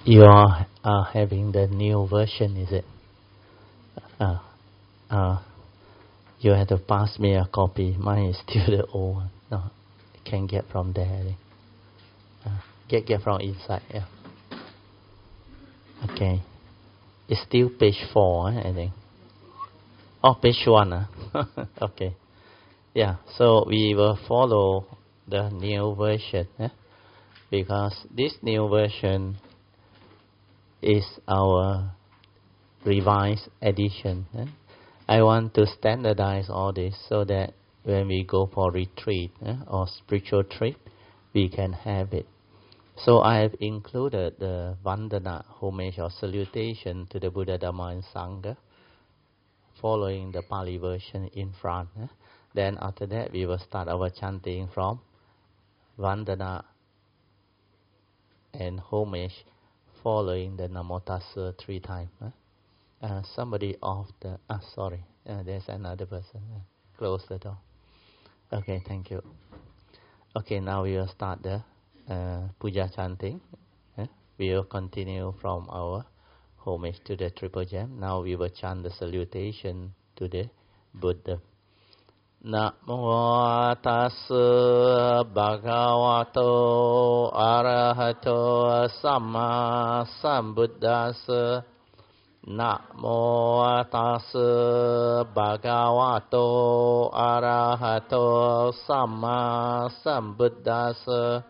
You are having the new version, is it? You have to pass me a copy. Mine is still the old one. No, can get from there. Get from inside. Yeah. Okay. It's still page 4, I think. Oh, page 1. Okay. Yeah. So we will follow the new version, because this new version is our revised edition. I want to standardize all this so that when we go for retreat or spiritual trip, we can have it. So I have included the Vandana, homage or salutation to the Buddha, Dhamma and Sangha, following the Pali version in front. Then after that, we will start our chanting from Vandana and homage, following the Namo Tassa 3 times. Somebody off the... sorry. There's another person. Close the door. Okay, thank you. Okay, now we will start the puja chanting. We will continue from our homage to the Triple Gem. Now we will chant the salutation to the Buddha. Namo tassa bhagavato arahato samma sambuddhassa. Namo tassa bhagavato arahato samma sambuddhassa.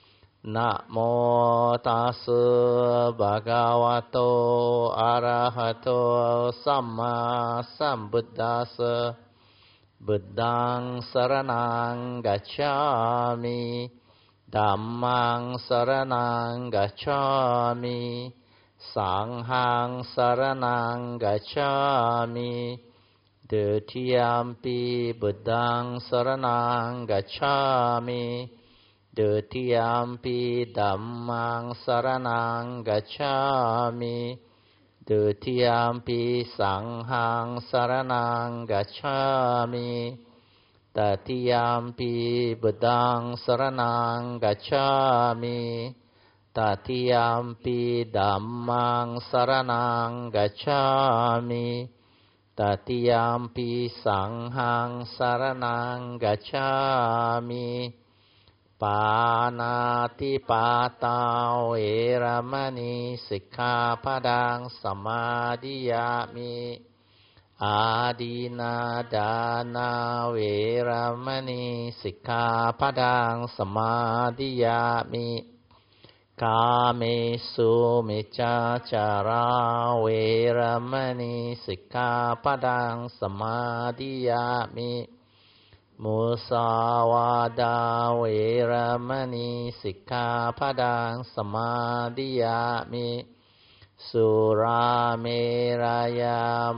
Namo tassa bhagavato arahato samma sambuddhassa. Buddhaṃ saraṇaṃ gacchāmi, Dhammaṃ saraṇaṃ gacchāmi, Sanghaṃ saraṇaṃ gacchāmi, Dutiyampi Buddhaṃ saraṇaṃ gacchāmi, Dutiyampi Dhammaṃ saraṇaṃ gacchāmi, Dutiyampi Sanghaṃ saraṇaṃ gacchāmi, Tatiyampi Buddhaṃ saraṇaṃ gacchāmi, Tatiyampi Dhammaṃ saraṇaṃ gacchāmi, Tatiyampi Sanghaṃ saraṇaṃ gacchāmi. Pānāti pātā veramani sikkhapadang samadhiyāmi. Ādina dāna veramani sikkhapadang samadhiyāmi. Kāmesu miccācarā veramani sikkhapadang samadhiyāmi. Musāvādā veramani sikkhapadang samadhiyāmi. Surāmeraya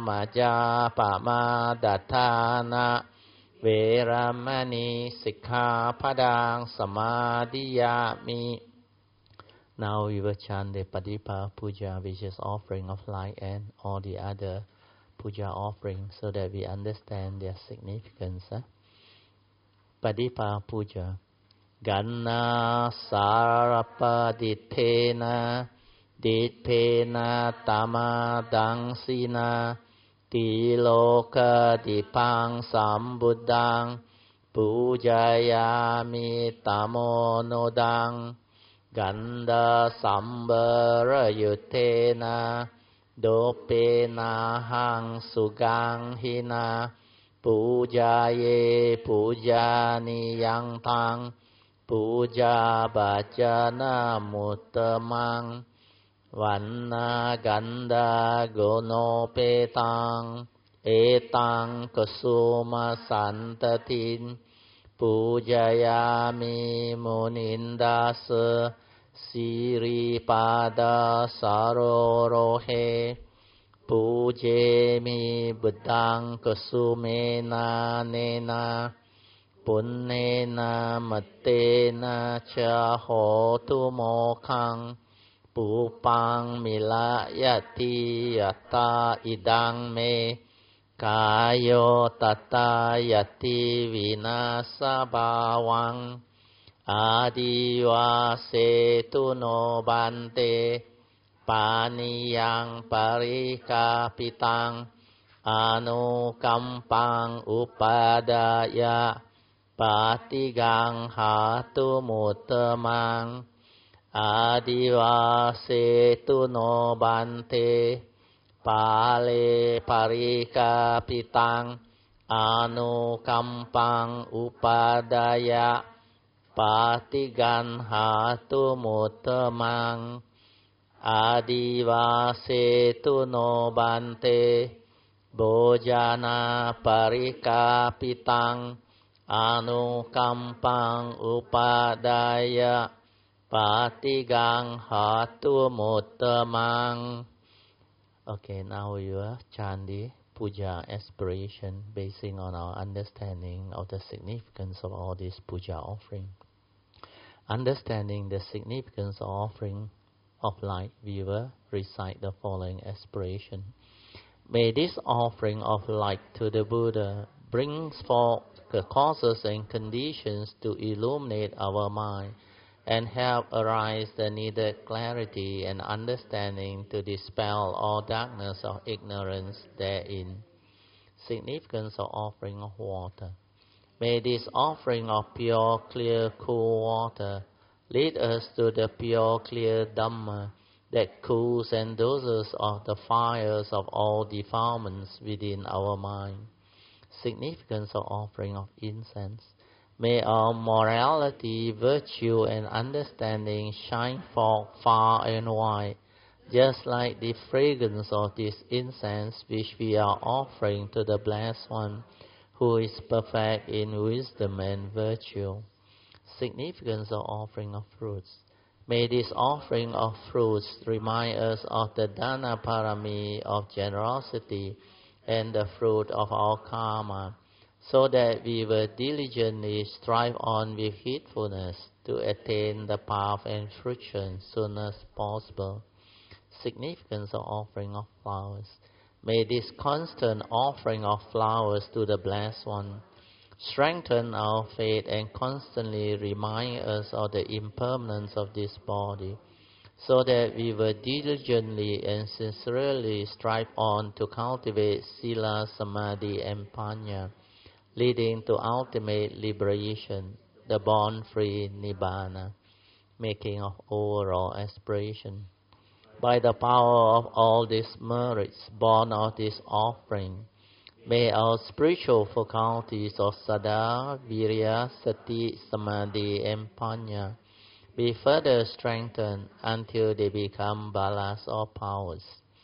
majjapamadattana veramani sikkhapadang samadhiyāmi. Now we will chant the Padipa Puja, which is offering of light, and all the other puja offerings, so that we understand their significance. Padipa Puja. Ganna Sarapaditena Ditpena Tamadangsina Tiloka Dipang Sambuddhang Pujayami Tamonodang Ganda Sambara Yutena Dopena Hang Sugang Hina Pujaye Pujani Yang Tang Puja Bhajana Muttamang Vanna Ganda Gonopetang Etang Kusuma Santatin Pujayami Munindasa Siripada Sarorohe Pujemi Buddhaṃ Kusumena Nena Punnena Mattena Cha Hotu Mokkhaṃ Pupaṃ Milayati Yatta Idang Me Kayo Tata Yati Vinasa Bhavaṃ Adivasetu no bante ปานิยังปริกาปิตังอนุกัมปังอุปาดายะปาติกังหาตุมุตตมังอาดิวาเสตุโนบันเตปาเลปริกาปิตังอนุกัมปังอุปาดายะปาติกันหาตุมุตตมังอาดิวาเสตุโนบันเตโบจานาปริกาปิตังอนุกัมปังอุปาดายะปาติกังหาตุมุตตมัง Okay, now we will chant the puja aspiration basing on our understanding of the significance of all these puja offering. Understanding the significance of offering of light, we will recite the following aspiration. May this offering of light to the Buddha bring forth the causes and conditions to illuminate our mind and help arise the needed clarity and understanding to dispel all darkness of ignorance therein. Significance of offering of water. May this offering of pure, clear, cool water lead us to the pure, clear Dhamma that cools and doses of the fires of all defilements within our mind. Significance of offering of incense. May our morality, virtue, and understanding shine forth far and wide, just like the fragrance of this incense which we are offering to the Blessed One, who is perfect in wisdom and virtue. Significance of offering of fruits. May this offering of fruits remind us of the Dana Parami of generosity and the fruit of our karma, so that we will diligently strive on with heedfulness to attain the path and fruition soon as possible. Significance of offering of flowers. May this constant offering of flowers to the Blessed One strengthen our faith and constantly remind us of the impermanence of this body, so that we will diligently and sincerely strive on to cultivate Sila, Samadhi, and Panya, leading to ultimate liberation, the born-free Nibbana, making of overall aspiration. By the power of all these merits born of this offering, may our spiritual faculties of Saddha, Virya, Sati, Samadhi, and Panya be further strengthened until they become balas or powers,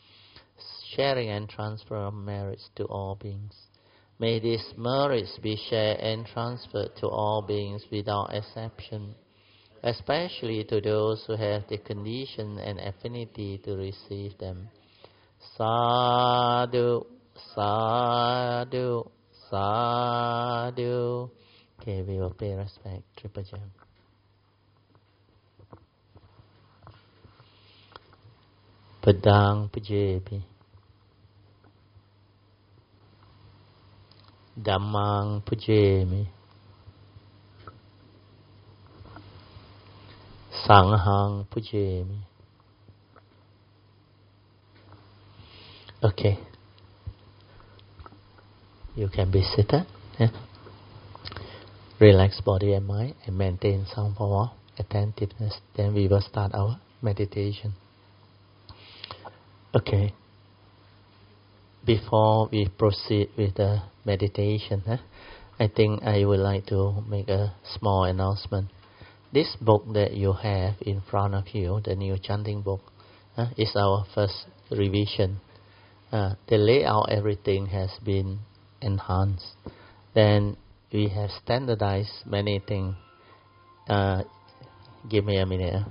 sharing and transfer of merits to all beings. May these merits be shared and transferred to all beings without exception, especially to those who have the condition and affinity to receive them. Sadhu, sadhu, sadhu. Okay, we will pay respect. Triple Jam. Padang Pujepi. Dhammang Pujemi. Sanghang Pujemi. Okay. You can be seated. Yeah? Relax body and mind and maintain some form of attentiveness. Then we will start our meditation. Okay. Before we proceed with the meditation, I think I would like to make a small announcement. This book that you have in front of you, the new chanting book, is our first revision. The layout, everything has been enhanced. Then we have standardized many things. Give me a minute.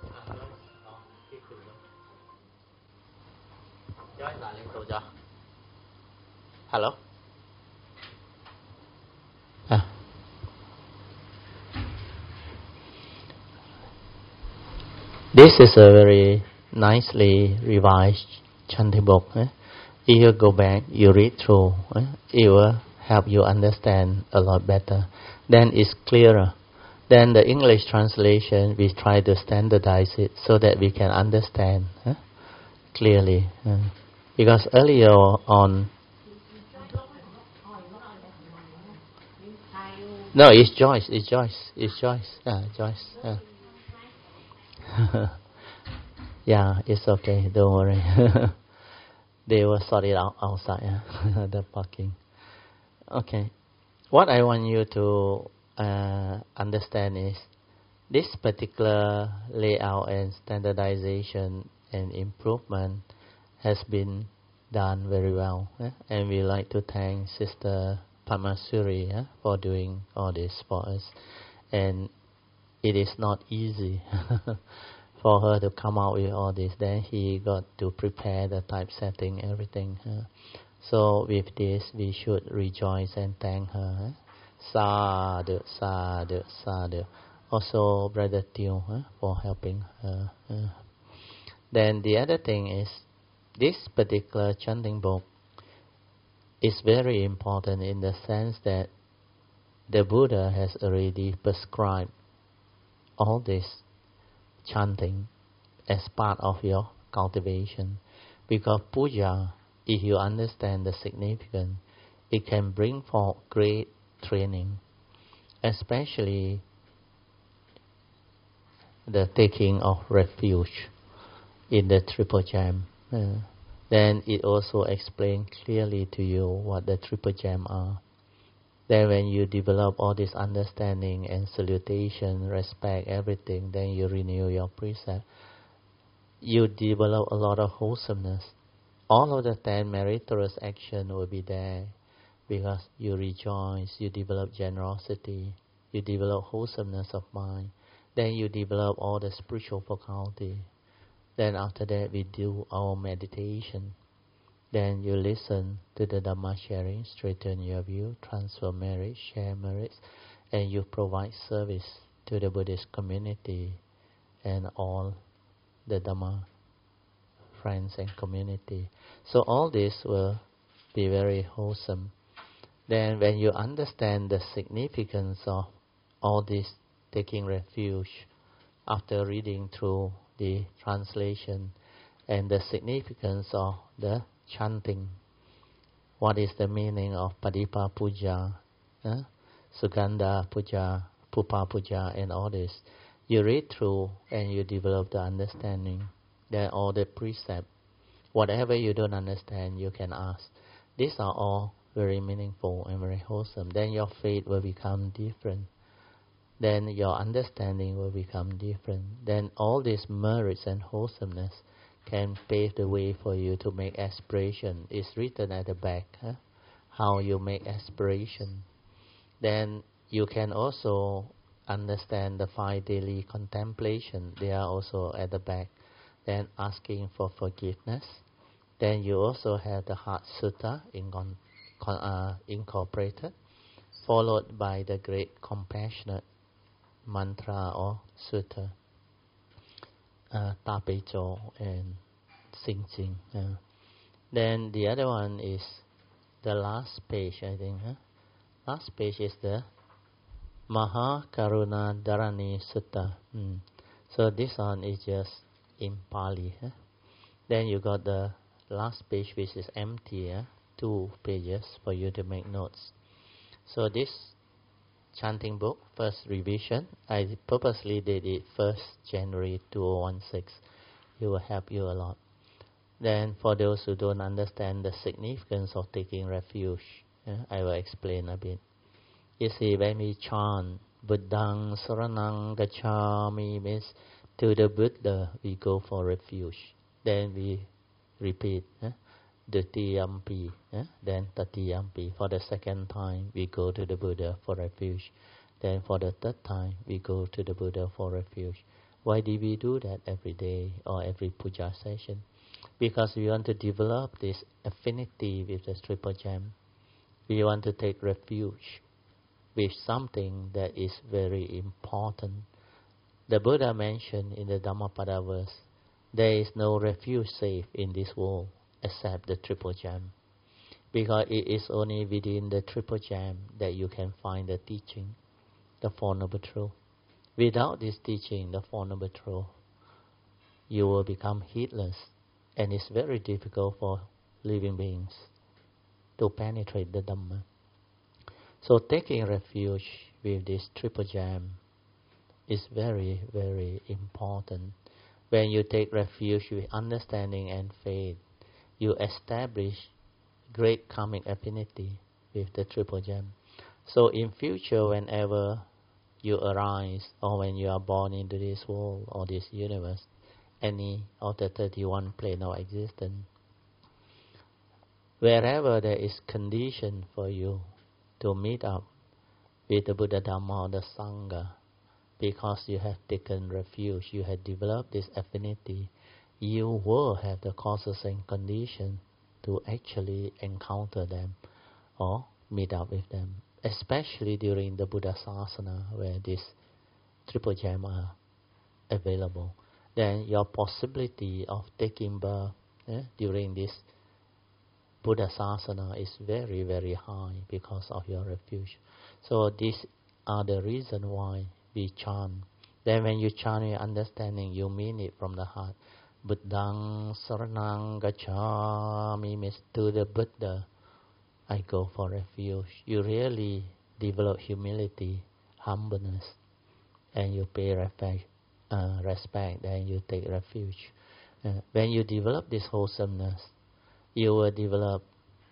Hello? This is a very nicely revised chanting book. If you go back, you read through, it will help you understand a lot better. Then it's clearer. Then the English translation, we try to standardize it so that we can understand. clearly. Because earlier on, no, it's Joyce, Joyce. Yeah, it's okay, don't worry. They will sort it out outside, the parking. Okay. What I want you to understand is this particular layout and standardization and improvement has been done very well. And we like to thank Sister Pamasuri for doing all this for us. And it is not easy for her to come out with all this. Then he got to prepare the typesetting, everything. So with this, we should rejoice and thank her. Sadhu, sadhu, sadhu. Also, Brother Teo for helping her. Then the other thing is, this particular chanting book is very important in the sense that the Buddha has already prescribed all this chanting as part of your cultivation. Because puja, if you understand the significance, it can bring forth great training, especially the taking of refuge in the Triple Gem. Then it also explains clearly to you what the Triple Gem are. Then when you develop all this understanding and salutation, respect, everything, then you renew your precept. You develop a lot of wholesomeness. All of the 10 meritorious action will be there because you rejoice, you develop generosity, you develop wholesomeness of mind. Then you develop all the spiritual faculty. Then after that we do our meditation. Then you listen to the Dhamma sharing, straighten your view, transfer merit, share merits, and you provide service to the Buddhist community and all the Dhamma friends and community. So all this will be very wholesome. Then when you understand the significance of all this taking refuge, after reading through the translation and the significance of the chanting, what is the meaning of Padipa Puja, Sugandha Puja, Pupa Puja, and all this, you read through and you develop the understanding. Then all the precepts, whatever you don't understand, you can ask. These are all very meaningful and very wholesome. Then your faith will become different. Then your understanding will become different. Then all these merits and wholesomeness can pave the way for you to make aspiration. It's written at the back, how you make aspiration. Then you can also understand the 5 daily contemplation. They are also at the back. Then asking for forgiveness. Then you also have the Heart Sutta incorporated, followed by the great compassionate mantra or sutta, Tapecho and Sing Sing. Then the other one is the last page, I think. Last page is the Maha Karuna Dharani Sutta. So this one is just in Pali. Then you got the last page which is empty, 2 pages for you to make notes. So this chanting book, first revision, I purposely did it 1st January 2016. It will help you a lot. Then for those who don't understand the significance of taking refuge, I will explain a bit. You see, when we chant Buddhang Saranang Gacchami, means to the Buddha we go for refuge. Then we repeat Dutiyampi, then Tatiyampi. For the 2nd time we go to the Buddha for refuge. Then for the 3rd time we go to the Buddha for refuge. Why do we do that every day or every puja session? Because we want to develop this affinity with the Triple Gem. We want to take refuge with something that is very important. The Buddha mentioned in the Dhammapada verse, there is no refuge safe in this world except the Triple Gem. Because it is only within the Triple Gem that you can find the teaching, the Four Noble Truths. Without this teaching, the Four Noble Truths, you will become heedless And it's very difficult for living beings to penetrate the Dhamma. So taking refuge with this triple gem is very, very important. When you take refuge with understanding and faith, you establish great karmic affinity with the triple gem. So in future, whenever you arise or when you are born into this world or this universe, any of the 31 plane of existence, wherever there is condition for you to meet up with the Buddha, Dhamma or the Sangha, because you have taken refuge, you have developed this affinity, you will have the causes and condition to actually encounter them or meet up with them, especially during the Buddha Sasana where these triple gems are available. Then your possibility of taking birth during this Buddha Sasana is very, very high because of your refuge. So these are the reason why we chant. Then when you chant with understanding, you mean it from the heart. Buddhang saranang gacchami means to the Buddha I go for refuge. You really develop humility, humbleness, and you pay respect, then you take refuge. When you develop this wholesomeness, you will develop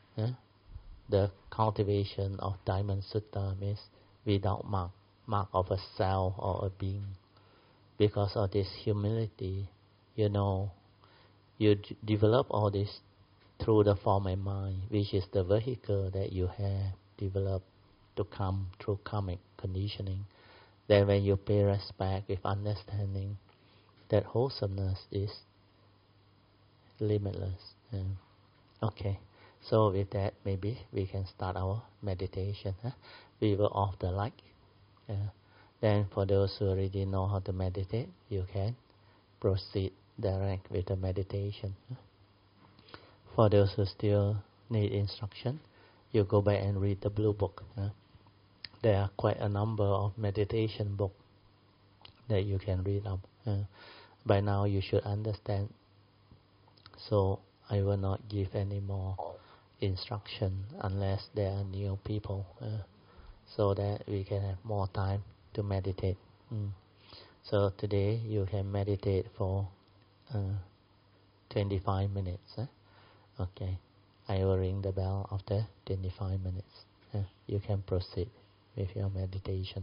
the cultivation of Diamond Sutta, means without mark of a self or a being. Because of this humility, you develop all this through the form and mind, which is the vehicle that you have developed to come through karmic conditioning. Then when you pay respect with understanding, that wholesomeness is limitless. Okay, so with that, maybe we can start our meditation. We will off the light. Then for those who already know how to meditate, you can proceed direct with the meditation. For those who still need instruction, you go back and read the blue book. There are quite a number of meditation books that you can read up. By now you should understand. So I will not give any more instruction unless there are new people, so that we can have more time to meditate. So today you can meditate for 25 minutes. Okay, I will ring the bell after 25 minutes. You can proceed with your meditation.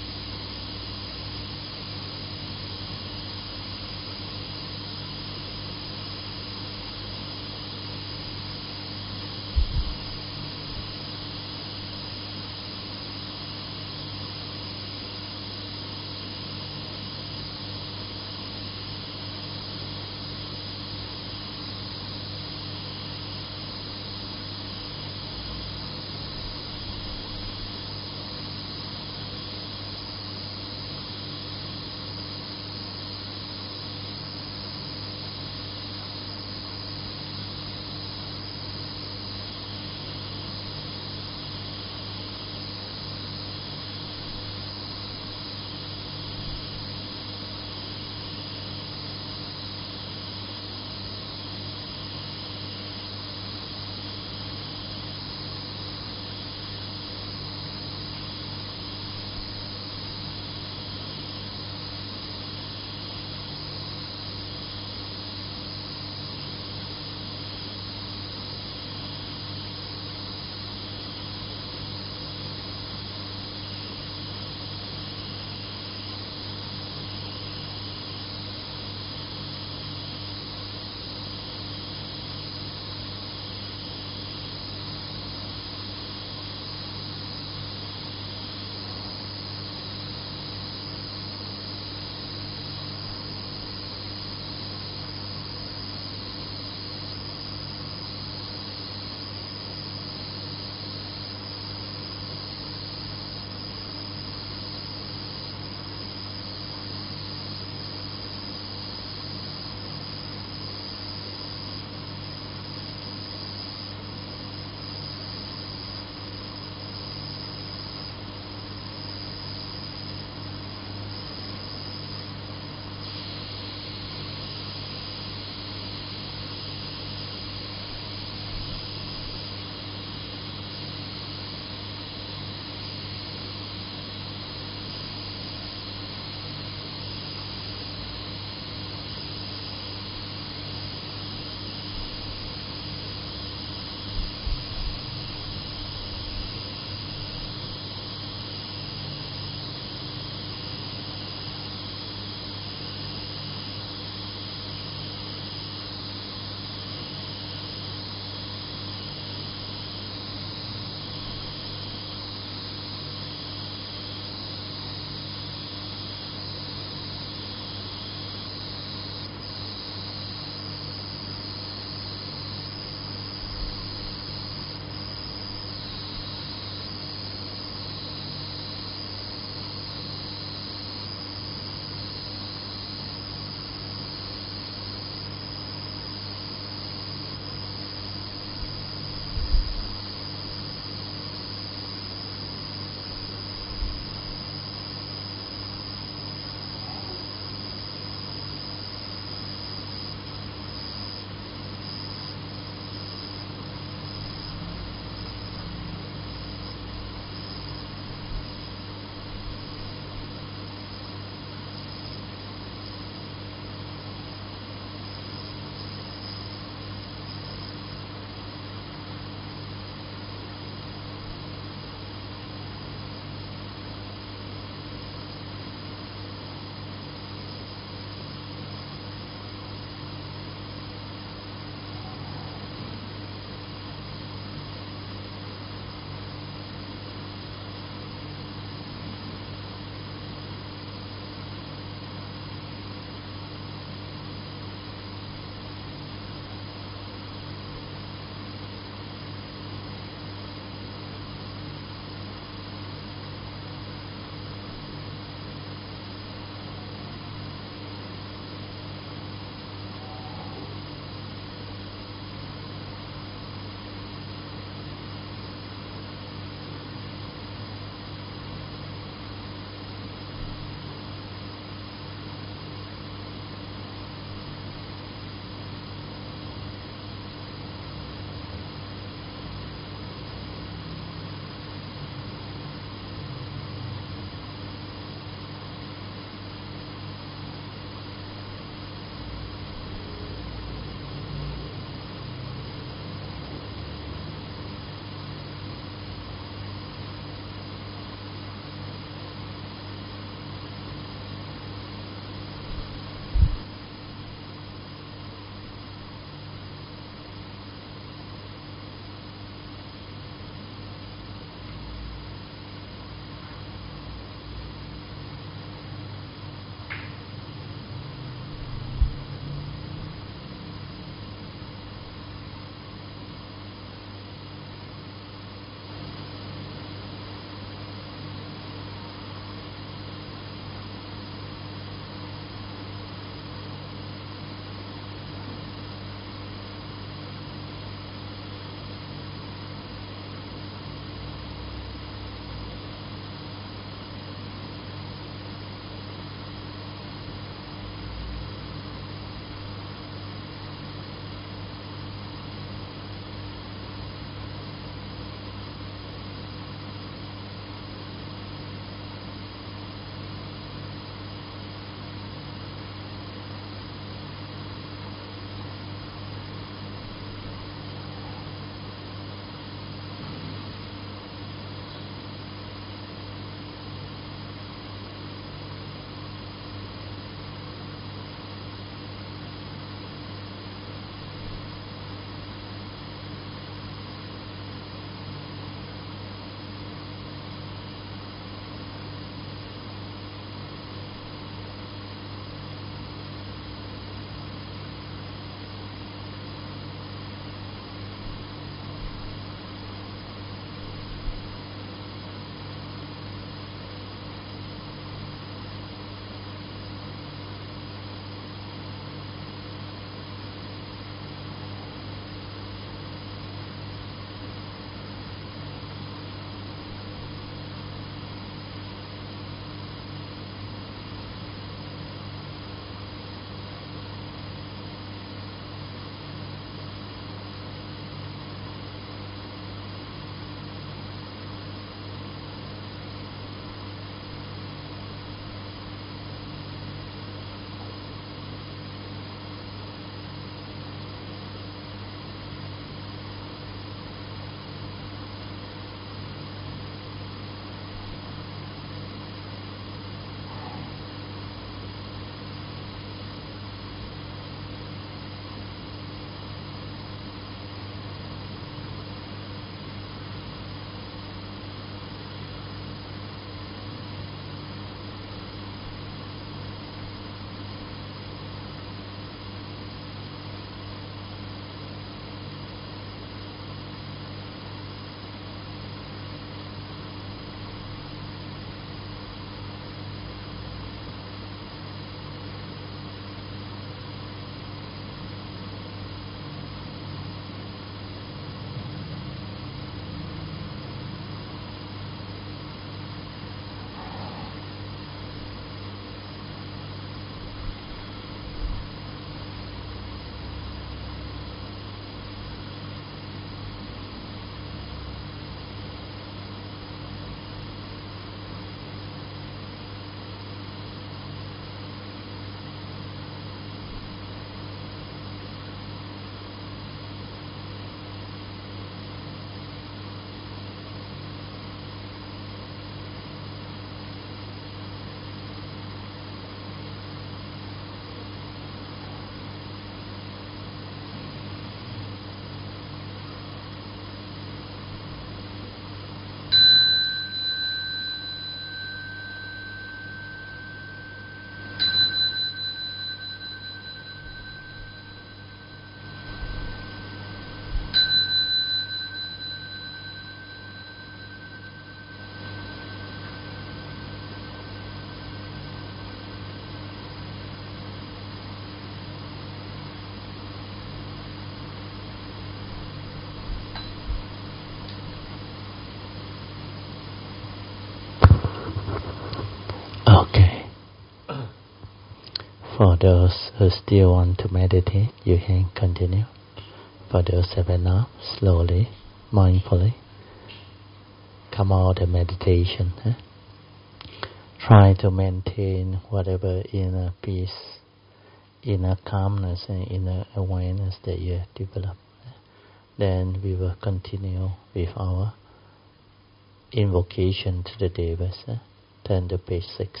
For those who still want to meditate, you can continue. For those who have enough, slowly, mindfully, come out of meditation. Try to maintain whatever inner peace, inner calmness, and inner awareness that you have developed. Then we will continue with our invocation to the Devas. Turn to page 6.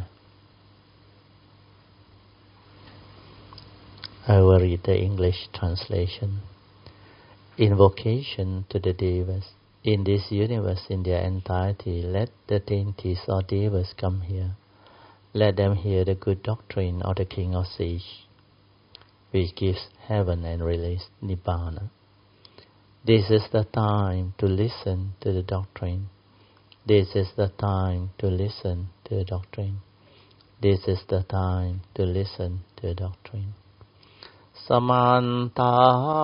I will read the English translation. Invocation to the Devas. In this universe, in their entirety, let the deities or Devas come here. Let them hear the good doctrine of the King of Sage, which gives heaven and release Nibbana. This is the time to listen to the doctrine. This is the time to listen to the doctrine. This is the time to listen to the doctrine. Samanta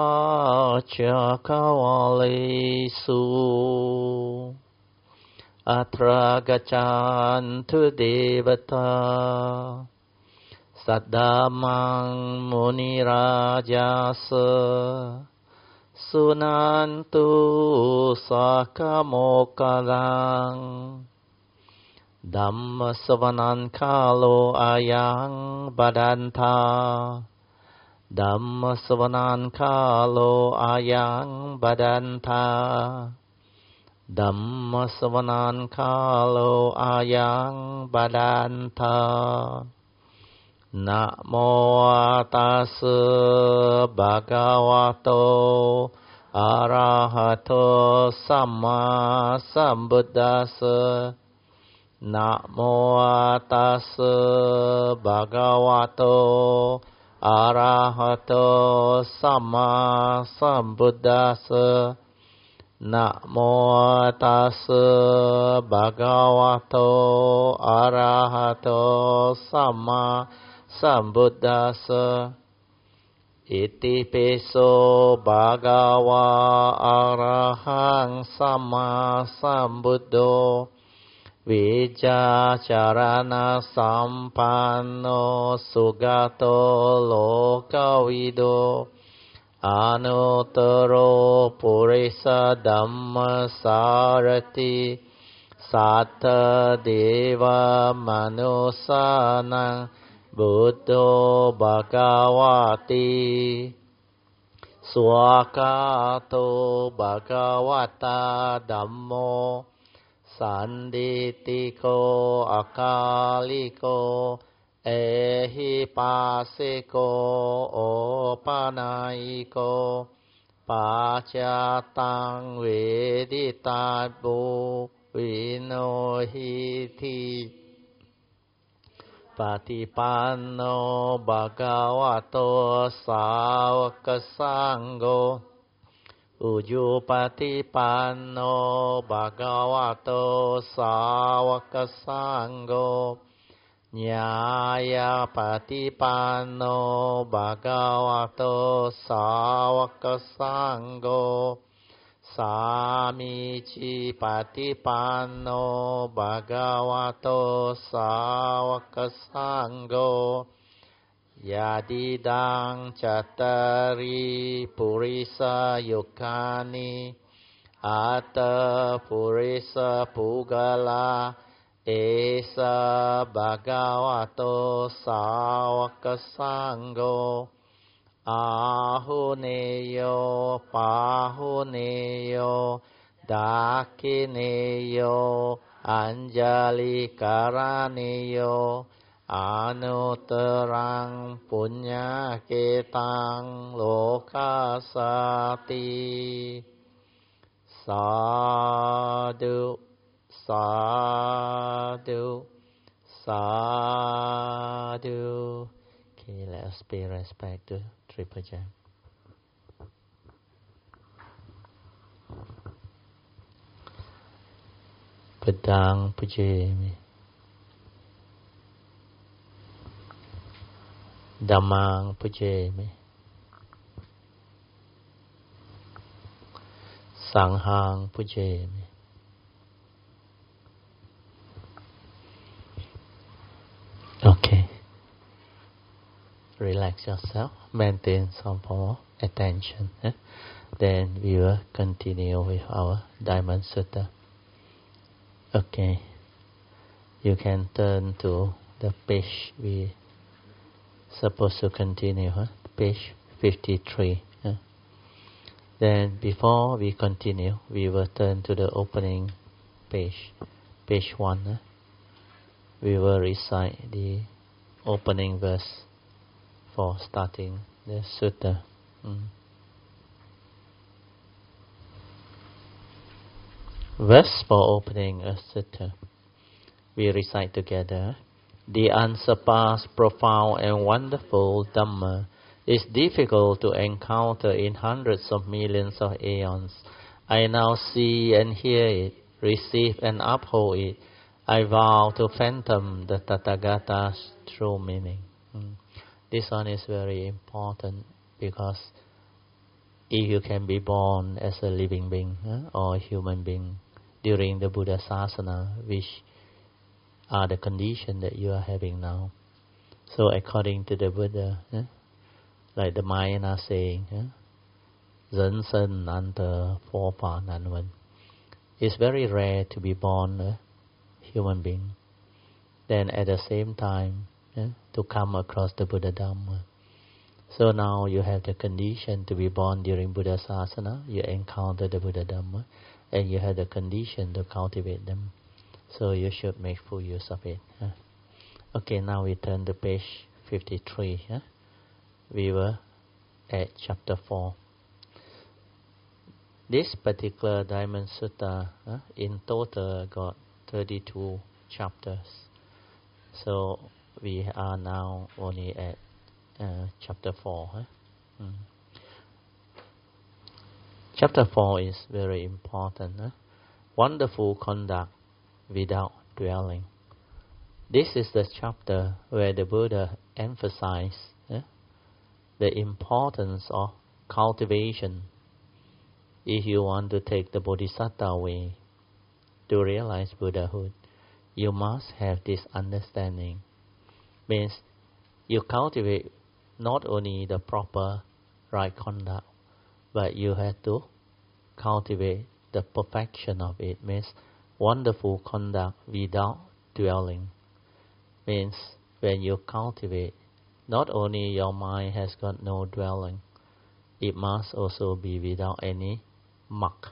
Chakawalesu Atra Gachantu Devata Saddamang Munirajasa Sunantu Sakamokalang Dhamma Savanan Kalo Ayang Badanta Dhamma Savanan Kalo Ayang Badanta Dhamma Savanan Kalo Ayang Badanta Namo Tassa Bhagavato Arahato Samma Sambuddhassa Namo Tassa Bhagavato Arahato Samma Sambuddhassa Namo Tassa Bhagavato Arahato Samma Sambuddhassa Iti peso Bhagava Arahang Samma Sambuddho Vijja Charana Sampanno Sugato Lokavido Anuttaro Purisa Dhamma Sarati Satta Deva Manusanang Buddho Bhagavati Swakato Bhagavata Dhammo Sanditiko Akaliko Ehipasiko Opanaiko Pachatang Veditabu Vinohiti Patipanno Bhagavato Sāvaka Sangho Ujupatipanno Bhagavato Sāvaka Sangho Nyāya Patipanno Bhagavato Sāvaka Sangho Samici Patipanno Bhagavato Sāvaka Sangho Yadidang Cattari Purisa Yukkani Atta Purisa Pugala Esa Bhagavato Sāvaka Sangho Ahuneyo Pahuneyo Dakineyo Anjali Karaneyo Anuttarang Punya Ketang Lokasati Sadhu Sadhu Sadhu. Okay, let us pay respect to Triple Gem. Padang Pujemi Dhammang Pujemi Sanghang Pujemi. Okay. relax yourself, maintain some form of attention. Then we will continue with our Diamond Sutta. Okay, you can turn to the page we supposed to continue, page 53. Then before we continue, we will turn to the opening page, page 1. We will recite the opening verse for starting the sutta. Verse for opening a sutta. We recite together. The unsurpassed, profound and wonderful Dhamma is difficult to encounter in hundreds of millions of aeons. I now see and hear it, receive and uphold it. I vow to fathom the Tathagata's true meaning. This one is very important because if you can be born as a living being or a human being during the Buddha Sasana, which are the conditions that you are having now. So according to the Buddha, like the Mayana saying, Zen Sen Nante Forpa Nanwen. It's very rare to be born a human being. Then at the same time, to come across the Buddha Dhamma. So now you have the condition to be born during Buddha Sasana, you encounter the Buddha Dhamma, and you have the condition to cultivate them. So you should make full use of it. Okay, now we turn to page 53. We were at chapter 4. This particular Diamond Sutta in total got 32 chapters. So we are now only at chapter 4. Chapter 4 is very important. Wonderful conduct without dwelling. This is the chapter where the Buddha emphasized the importance of cultivation. If you want to take the Bodhisattva way to realize Buddhahood, you must have this understanding. Means you cultivate not only the proper right conduct, but you have to cultivate the perfection of it. Means wonderful conduct without dwelling. Means when you cultivate, not only your mind has got no dwelling, it must also be without any muck.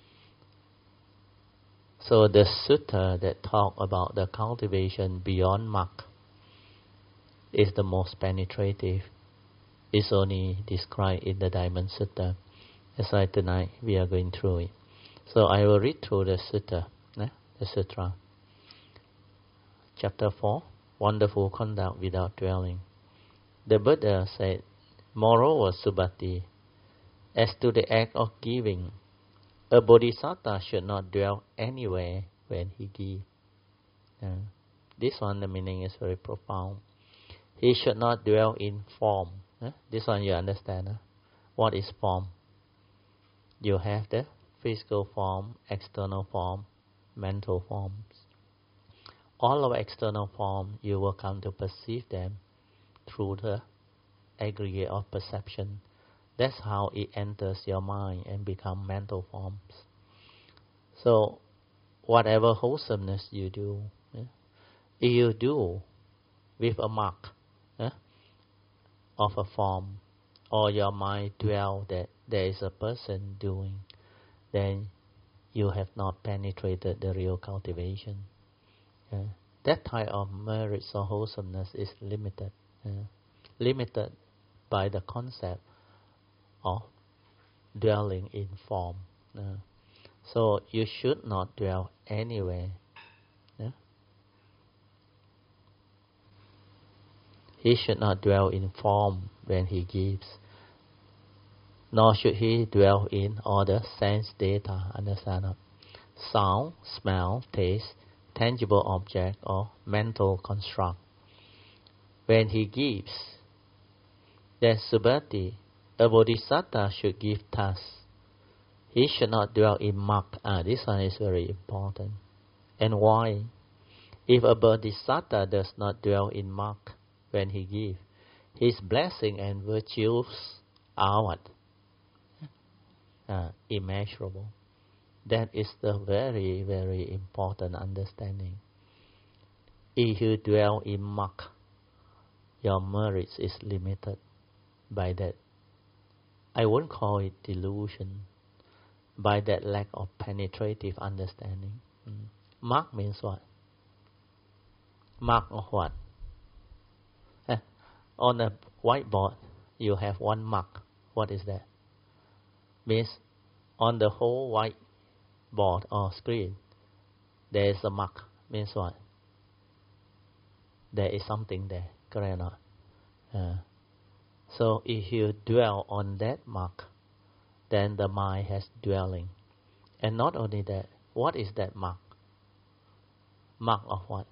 So the sutta that talk about the cultivation beyond muck is the most penetrative. It's only described in the Diamond Sutta. That's why tonight we are going through it. So I will read through the sutta, the sutra. Chapter 4, Wonderful Conduct Without Dwelling. The Buddha said, moreover, Subhati, as to the act of giving, a bodhisattva should not dwell anywhere when he gives. This one, the meaning is very profound. He should not dwell in form. This one you understand. What is form? You have the physical form, external form, mental forms. All of external form, you will come to perceive them through the aggregate of perception. That's how it enters your mind and become mental forms. So, whatever wholesomeness you do, if you do with a mark of a form, or your mind dwell that there is a person doing, then you have not penetrated the real cultivation. That type of merits or wholesomeness is limited. Limited by the concept of dwelling in form. So you should not dwell anywhere. He should not dwell in form when he gives, nor should he dwell in all the sense data, understand? Sound, smell, taste, tangible object or mental construct. When he gives, then Subhati, a bodhisattva should give thus. He should not dwell in muck. This one is very important. And why? If a bodhisattva does not dwell in muck when he gives, His blessing and virtues are what? Immeasurable. That is the very, very important understanding. If you dwell in muck, your merit is limited by that. I won't call it delusion, by that lack of penetrative understanding. Muck means what? Mark of what? On a whiteboard, you have one mark. What is that? Means on the whole whiteboard or screen, there is a mark. Means what? There is something there. Correct or not? So if you dwell on that mark, then the mind has dwelling. And not only that, what is that mark? Mark of what?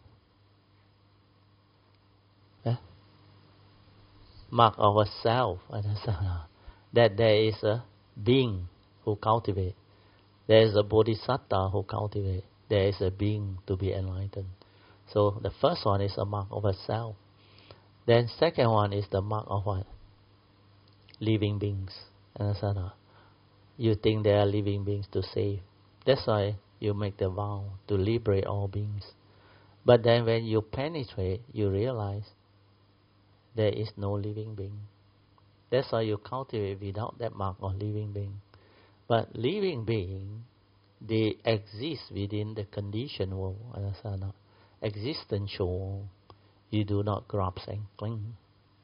Mark of a self. That there is a being who cultivates. There is a bodhisattva who cultivates. There is a being to be enlightened. So the first one is a mark of a self. Then second one is the mark of what? Living beings. You think there are living beings to save. That's why you make the vow to liberate all beings. But then when you penetrate, you realize there is no living being. That's why you cultivate without that mark of living being. But living being, they exist within the conditioned world. Existential world. You do not grasp and cling.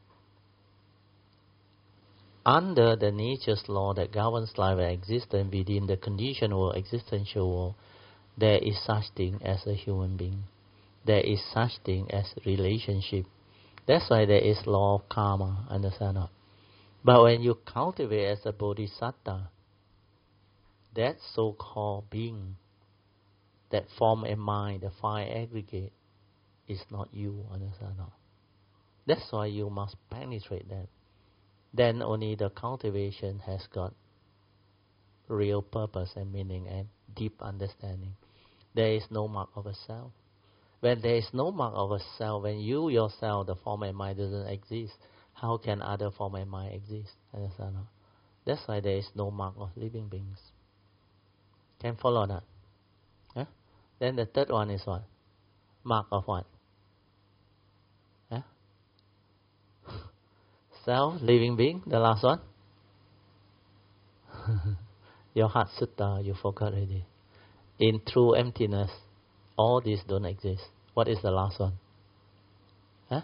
Under the nature's law that governs life and existence within the conditioned world, existential world, there is such thing as a human being. There is such thing as relationship. That's why there is law of karma, understand? But when you cultivate as a bodhisattva, that so-called being, that form a mind, the five aggregate, is not you, understand? That's why you must penetrate that. Then only the cultivation has got real purpose and meaning and deep understanding. There is no mark of a self. When there is no mark of a self, when you yourself, the form and mind, doesn't exist, how can other form and mind exist? Understand? That's why there is no mark of living beings. Can follow that? Huh? Then the third one is what? Mark of what? Huh? Self, living being, the last one? Your heart sutta, you forgot already. In true emptiness, all these don't exist. What is the last one? Huh?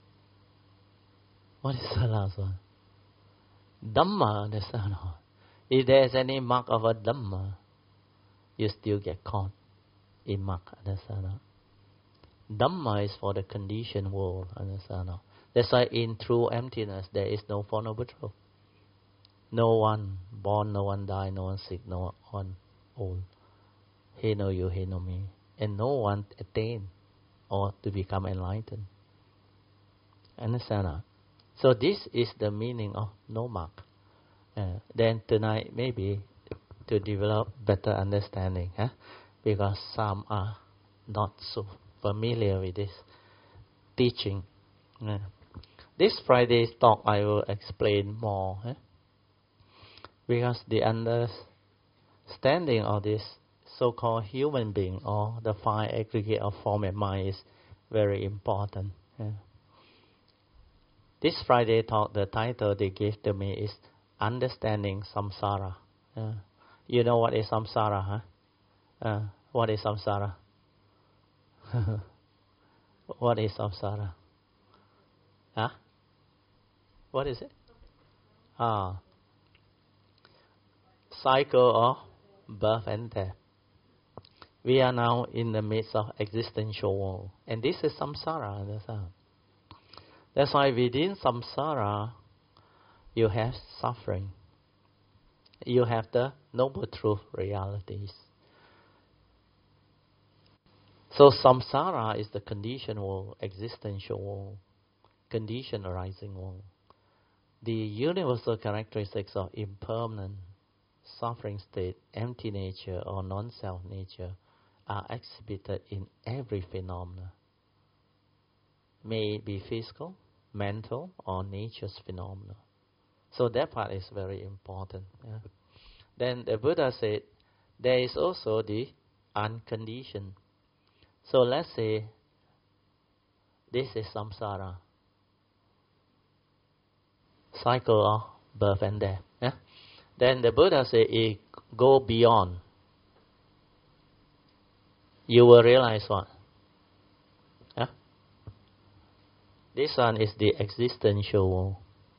What is the last one? Dhamma, understand? If there is any mark of a Dhamma, you still get caught in mark, understand? Dhamma is for the conditioned world, understand? That's why in true emptiness, there is no Four Noble Truths. No one born, no one die, no one sick, no one old. He know you, he know me. And no one attain or to become enlightened. Understand? So this is the meaning of no mark. Then tonight maybe to develop better understanding, because some are not so familiar with this teaching. This Friday's talk I will explain more, because the understanding of this so-called human being or the five aggregate of form and mind is very important. This Friday talk, the title they gave to me is Understanding Samsara. You know what is samsara, what is samsara? What is samsara? What is it? Cycle of birth and death. We are now in the midst of existential world. And this is samsara. That's why within samsara, you have suffering. You have the noble truth realities. So samsara is the conditioned world, existential world, conditioned arising world. The universal characteristics of impermanent, suffering state, empty nature or non-self nature are exhibited in every phenomena. May it be physical, mental or nature's phenomena. So that part is very important. Yeah. Then the Buddha said, there is also the unconditioned. So let's say this is samsara, cycle of birth and death. Yeah? Then the Buddha said, it go beyond. You will realize what? Yeah? This one is the existential world.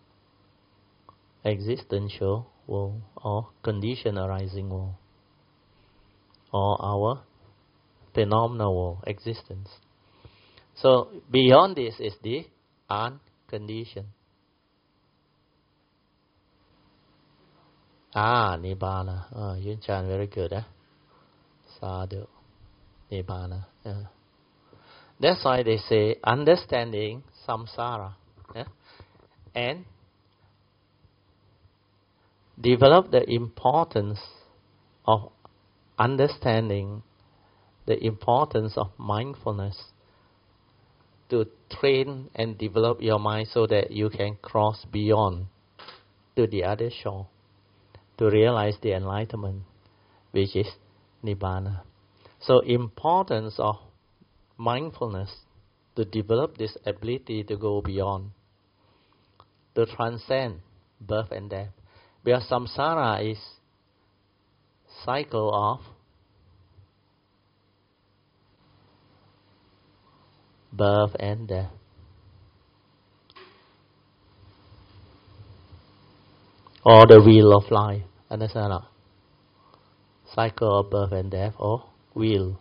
Existential world or condition arising world, or our phenomenal world, existence. So beyond this is the unconditioned. Nibbana. Yun Chan, very good. Sadhu. Nibbana. Yeah. That's why they say understanding samsara. Yeah? And develop the importance of understanding the importance of mindfulness to train and develop your mind so that you can cross beyond to the other shore to realize the enlightenment, which is Nibbana. So importance of mindfulness to develop this ability to go beyond, to transcend birth and death. Because samsara is cycle of birth and death. Or the wheel of life. Understand or not? Cycle of birth and death, or wheel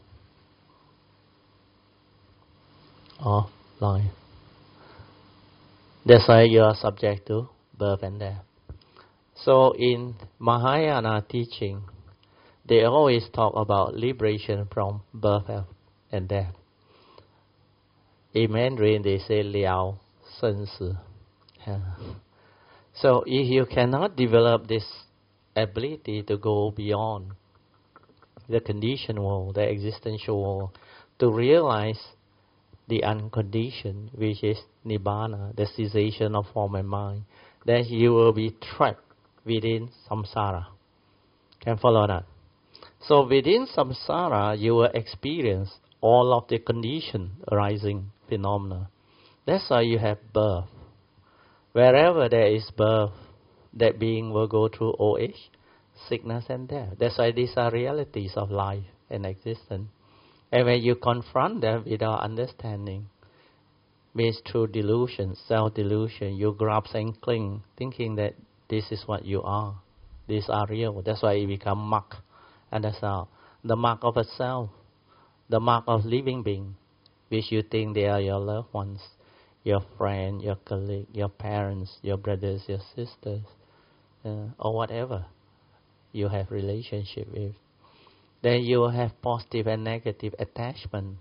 of life. That's why you are subject to birth and death. So in Mahayana teaching, they always talk about liberation from birth and death. In Mandarin, they say liao shen si. So if you cannot develop this ability to go beyond the conditioned world, the existential world, to realize the unconditioned, which is Nibbana, the cessation of form and mind, then you will be trapped within samsara. Can follow that? So within samsara, you will experience all of the conditioned arising phenomena. That's why you have birth. Wherever there is birth, that being will go through old age, sickness and death. That's why these are realities of life and existence. And when you confront them without understanding, means through delusion, self-delusion, you grasp and cling, thinking that this is what you are. These are real. That's why it becomes mark. And that's how the mark of a self, the mark of living being, which you think they are your loved ones, your friend, your colleague, your parents, your brothers, your sisters, or whatever you have relationship with. Then you will have positive and negative attachment,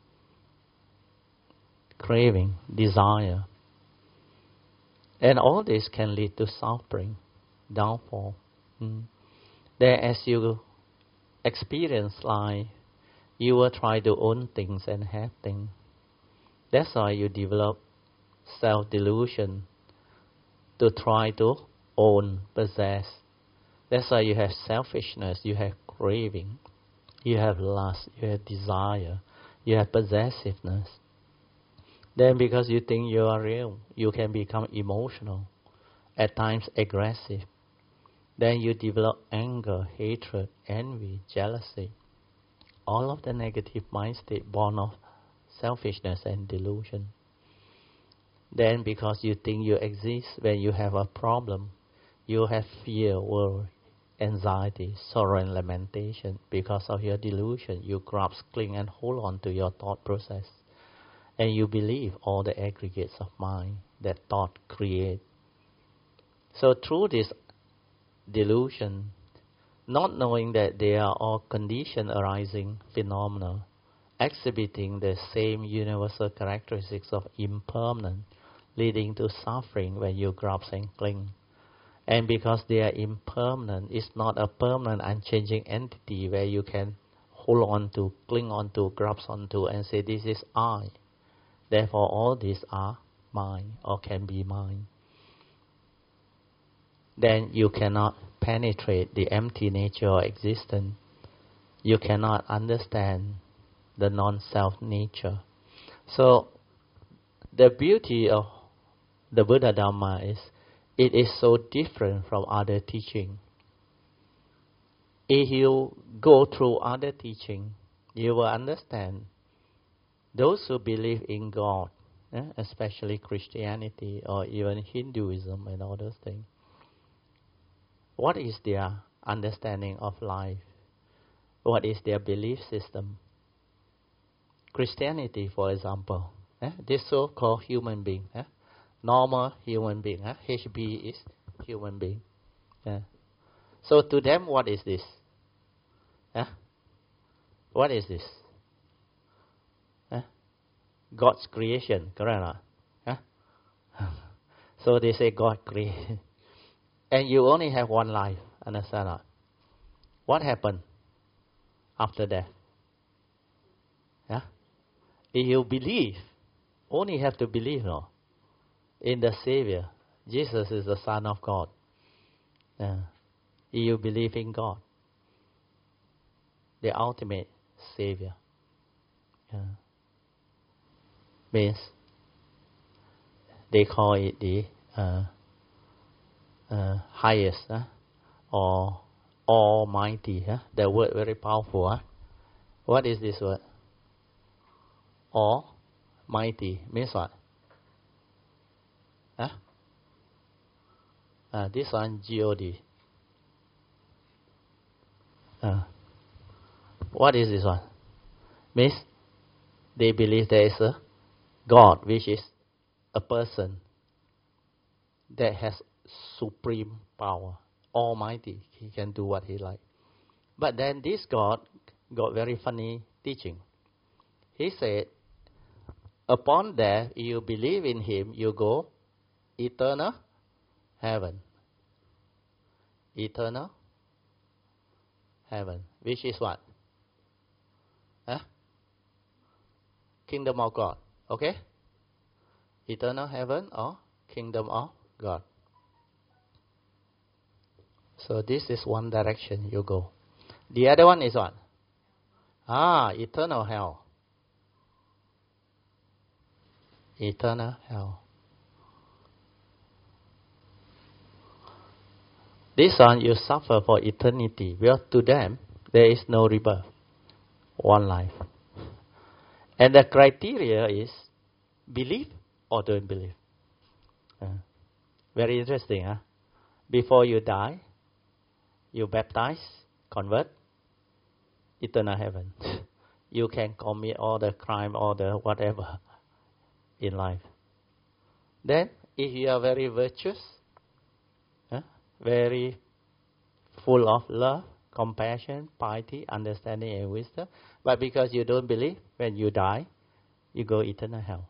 craving, desire. And all this can lead to suffering, downfall. Then as you experience life, you will try to own things and have things. That's why you develop self-delusion to try to own, possess. That's why you have selfishness, you have craving, you have lust, you have desire, you have possessiveness. Then because you think you are real, you can become emotional, at times aggressive. Then you develop anger, hatred, envy, jealousy. All of the negative mind state born of selfishness and delusion. Then because you think you exist, when you have a problem, you have fear, worry, anxiety, sorrow and lamentation. Because of your delusion, you grasp, cling and hold on to your thought process. And you believe all the aggregates of mind that thought create. So through this delusion, not knowing that they are all conditioned arising phenomena, exhibiting the same universal characteristics of impermanence, leading to suffering when you grasp and cling. And because they are impermanent, it's not a permanent, unchanging entity where you can hold on to, cling on to, grasp on to, and say, this is I. Therefore, all these are mine or can be mine, then you cannot penetrate the empty nature of existence. You cannot understand the non-self nature. So, the beauty of the Buddha Dhamma is, it is so different from other teaching. If you go through other teaching, you will understand those who believe in God, especially Christianity or even Hinduism and all those things. What is their understanding of life? What is their belief system? Christianity, for example, this so-called human being, normal human being, HB is human being. So to them, what is this? What is this? God's creation, correct? So they say God created. And you only have one life, understand? What happened after death? If you believe, only have to believe in the Savior. Jesus is the Son of God. If you believe in God, the ultimate Savior. Means they call it the highest or almighty. The word very powerful. What is this word? Almighty means what? This one God. What is this one? Means they believe there is a God, which is a person that has supreme power, almighty. He can do what he likes. But then this God got very funny teaching. He said, upon death, you believe in him, you go eternal heaven. Eternal heaven. Which is what? Kingdom of God. Okay? Eternal heaven or kingdom of God. So this is one direction you go. The other one is what? Eternal hell. Eternal hell. This one you suffer for eternity. Well, to them, there is no rebirth. One life. And the criteria is believe or don't believe. Very interesting, Before you die, you baptize, convert, eternal heaven. You can commit all the crime, all the whatever in life. Then, if you are very virtuous, very full of love, compassion, piety, understanding and wisdom, but because you don't believe, when you die, you go eternal hell.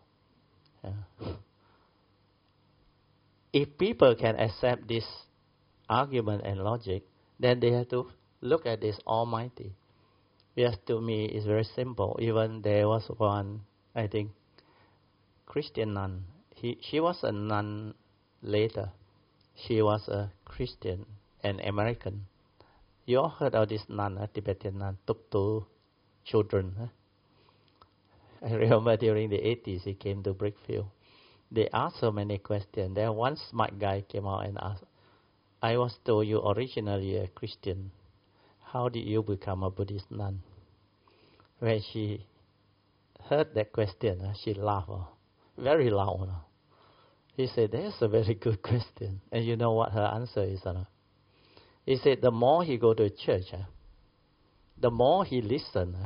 If people can accept this argument and logic, then they have to look at this Almighty. Yes, to me, it's very simple. Even there was one, I think, Christian nun. She was a nun later. She was a Christian and American. You all heard of this nun, Tibetan nun, took two children. I remember during the 80s, he came to Brickfield. They asked so many questions. Then one smart guy came out and asked, I was told you originally a Christian. How did you become a Buddhist nun? When she heard that question, she laughed very loud. He said, that's a very good question. And you know what her answer is? He said, the more he go to church, the more he listen,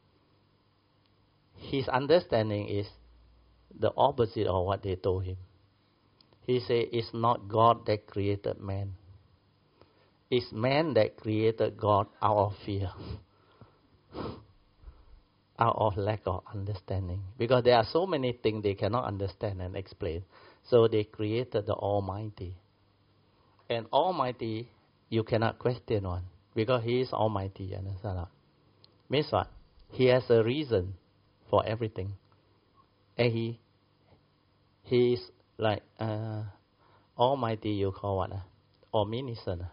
his understanding is the opposite of what they told him. He said, it's not God that created man. It's man that created God out of fear, out of lack of understanding. Because there are so many things they cannot understand and explain. So they created the Almighty. And Almighty, you cannot question one. Because He is Almighty, understand? Means what? He has a reason for everything. And He He is like Almighty, you call what? Omniscient.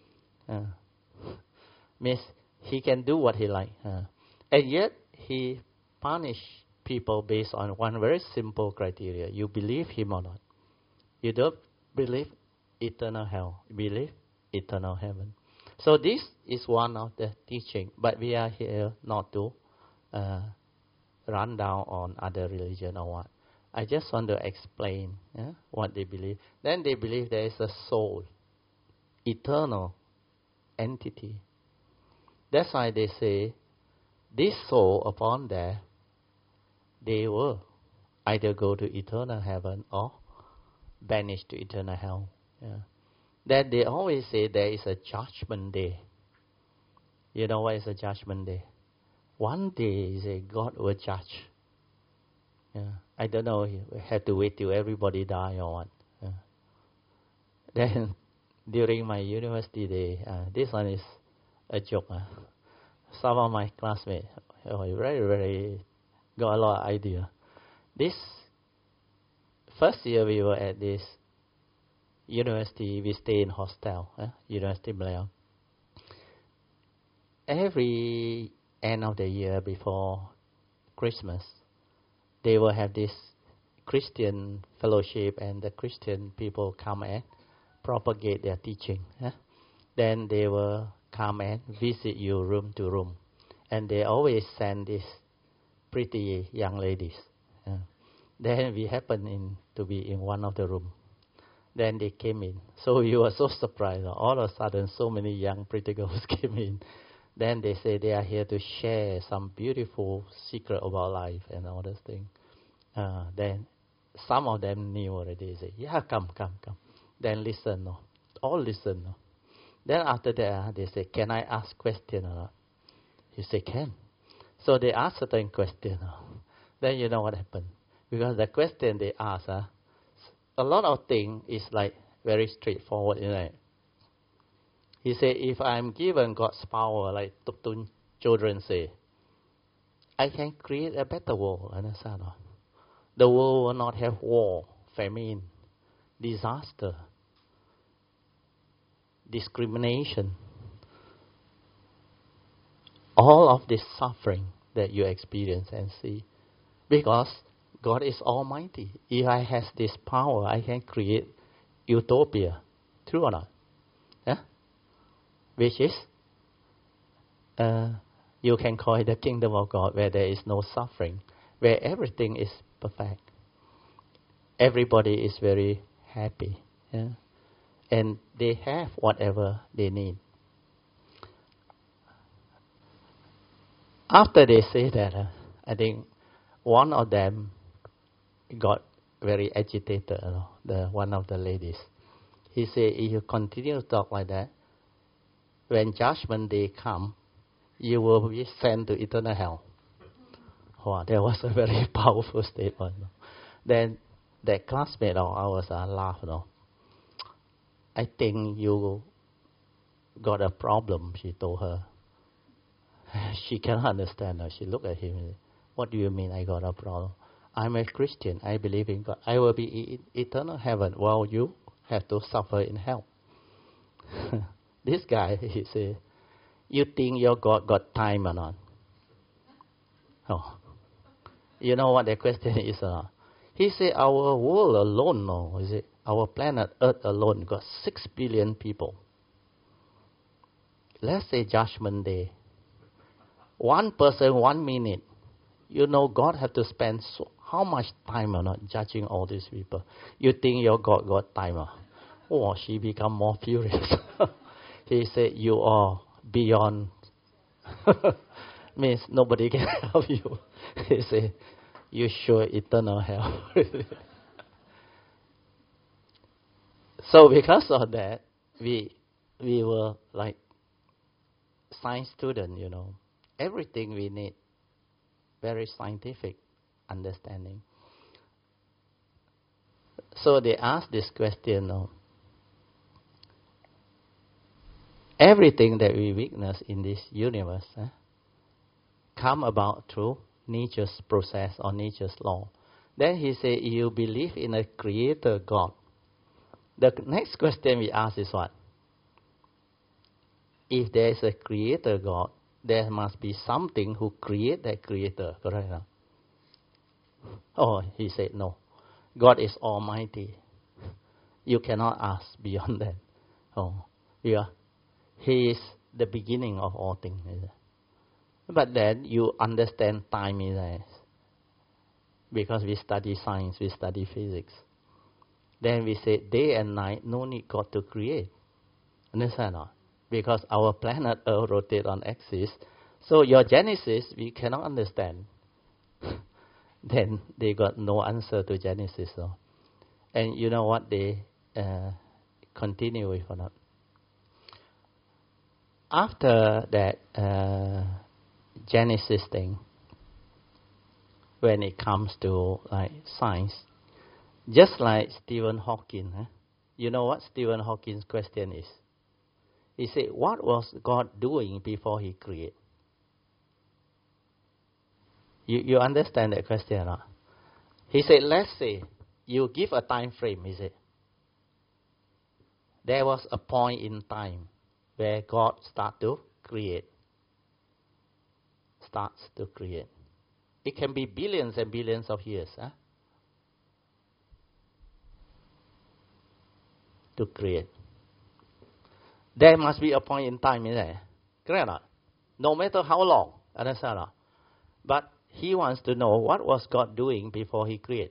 Means he can do what he like. And yet he punish people based on one very simple criteria. You believe him or not. You don't believe eternal hell. You believe eternal heaven. So this is one of the teaching. But we are here not to run down on other religion or what. I just want to explain what they believe. Then they believe there is a soul, eternal entity. That's why they say, this soul upon death, they will either go to eternal heaven or banished to eternal hell. Then they always say there is a judgment day. You know what is a judgment day? One day, say, God will judge. I don't know, we have to wait till everybody die or what. Then, during my university day, this one is a joke. Some of my classmates, very got a lot of idea. This first year we were at this university, we stay in hostel, University Malaya. Every end of the year before Christmas, they will have this Christian fellowship, and the Christian people come and propagate their teaching. Then they will come and visit you room to room. And they always send these pretty young ladies. Then we happened to be in one of the rooms. Then they came in. So we were so surprised. All of a sudden, so many young pretty girls came in. Then they say they are here to share some beautiful secret about life and all those things. Then some of them knew already. They say, yeah, come. Then listen. All listen. Then after that, they say, can I ask question or not? You say, can. So they ask certain question. Then you know what happened. Because the question they ask, a lot of things is like very straightforward. He said, if I'm given God's power, like Tuktun children say, I can create a better world. Understand? The world will not have war, famine, disaster, discrimination, all of this suffering that you experience and see. Because God is almighty. If I have this power, I can create utopia. True or not? Which is, you can call it the kingdom of God, where there is no suffering, where everything is perfect. Everybody is very happy. And they have whatever they need. After they say that, I think one of them got very agitated, one of the ladies. He said, if you continue to talk like that, when judgment day come, you will be sent to eternal hell. Wow, that was a very powerful statement. Then that classmate of ours laughed. I think you got a problem, she told her. She cannot understand. She looked at him and said, what do you mean I got a problem? I'm a Christian. I believe in God. I will be in eternal heaven while you have to suffer in hell. This guy, he said, you think your God got time or not? You know what the question is or not? He said, our world alone, is it? Our planet Earth alone got 6 billion people. Let's say Judgment Day. One person, 1 minute. God have to spend how much time or not judging all these people? You think your God got time? She become more furious. He said, you are beyond. Means nobody can help you. He said, you sure eternal hell. So because of that, we were like science student, Everything we need, very scientific understanding. So they asked this question, everything that we witness in this universe come about through nature's process or nature's law. Then he said, you believe in a creator God. The next question we ask is what? If there is a creator God, there must be something who create that creator, correct? Oh, he said, no. God is almighty. You cannot ask beyond that. Oh, yeah. He is the beginning of all things. But then you understand time is because we study science, we study physics. Then we say day and night, no need God to create. Understand or not? Because our planet Earth rotates on axis. So your Genesis, we cannot understand. Then they got no answer to Genesis. So. And you know what they continue with or not? After that Genesis thing, when it comes to like science, just like Stephen Hawking, you know what Stephen Hawking's question is? He said, what was God doing before he created? You understand that question or not? He said, let's say you give a time frame, he said. There was a point in time where God starts to create. It can be billions and billions of years to create. There must be a point in time, isn't there? Correct or not? No matter how long, understand or not? But he wants to know what was God doing before he created.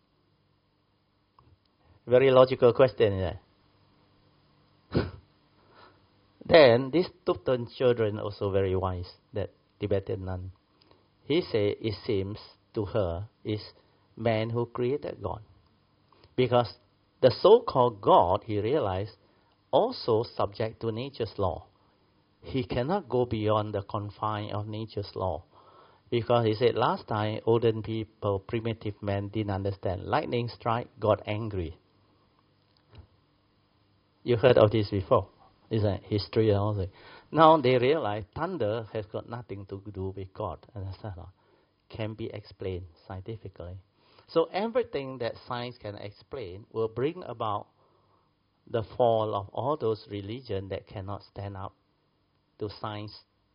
Very logical question, isn't it? Then these Tupten children also very wise, that Tibetan nun. He said it seems to her is man who created God. Because the so-called God, he realized, also subject to nature's law. He cannot go beyond the confine of nature's law. Because he said last time, olden people, primitive men didn't understand. Lightning strike, got angry. You heard of this before. It's a history also. Now they realize thunder has got nothing to do with God. Understand? Can be explained scientifically. So everything that science can explain will bring about the fall of all those religions that cannot stand up to science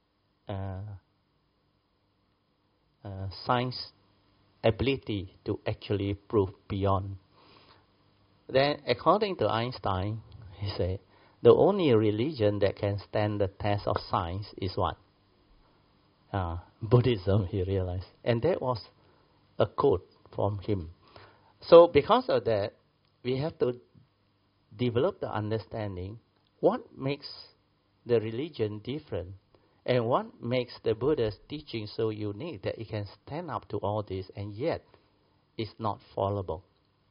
ability to actually prove beyond. Then, according to Einstein, he said, the only religion that can stand the test of science is what? Buddhism, he realized. And that was a quote from him. So because of that, we have to develop the understanding what makes the religion different and what makes the Buddha's teaching so unique that it can stand up to all this and yet it's not followable.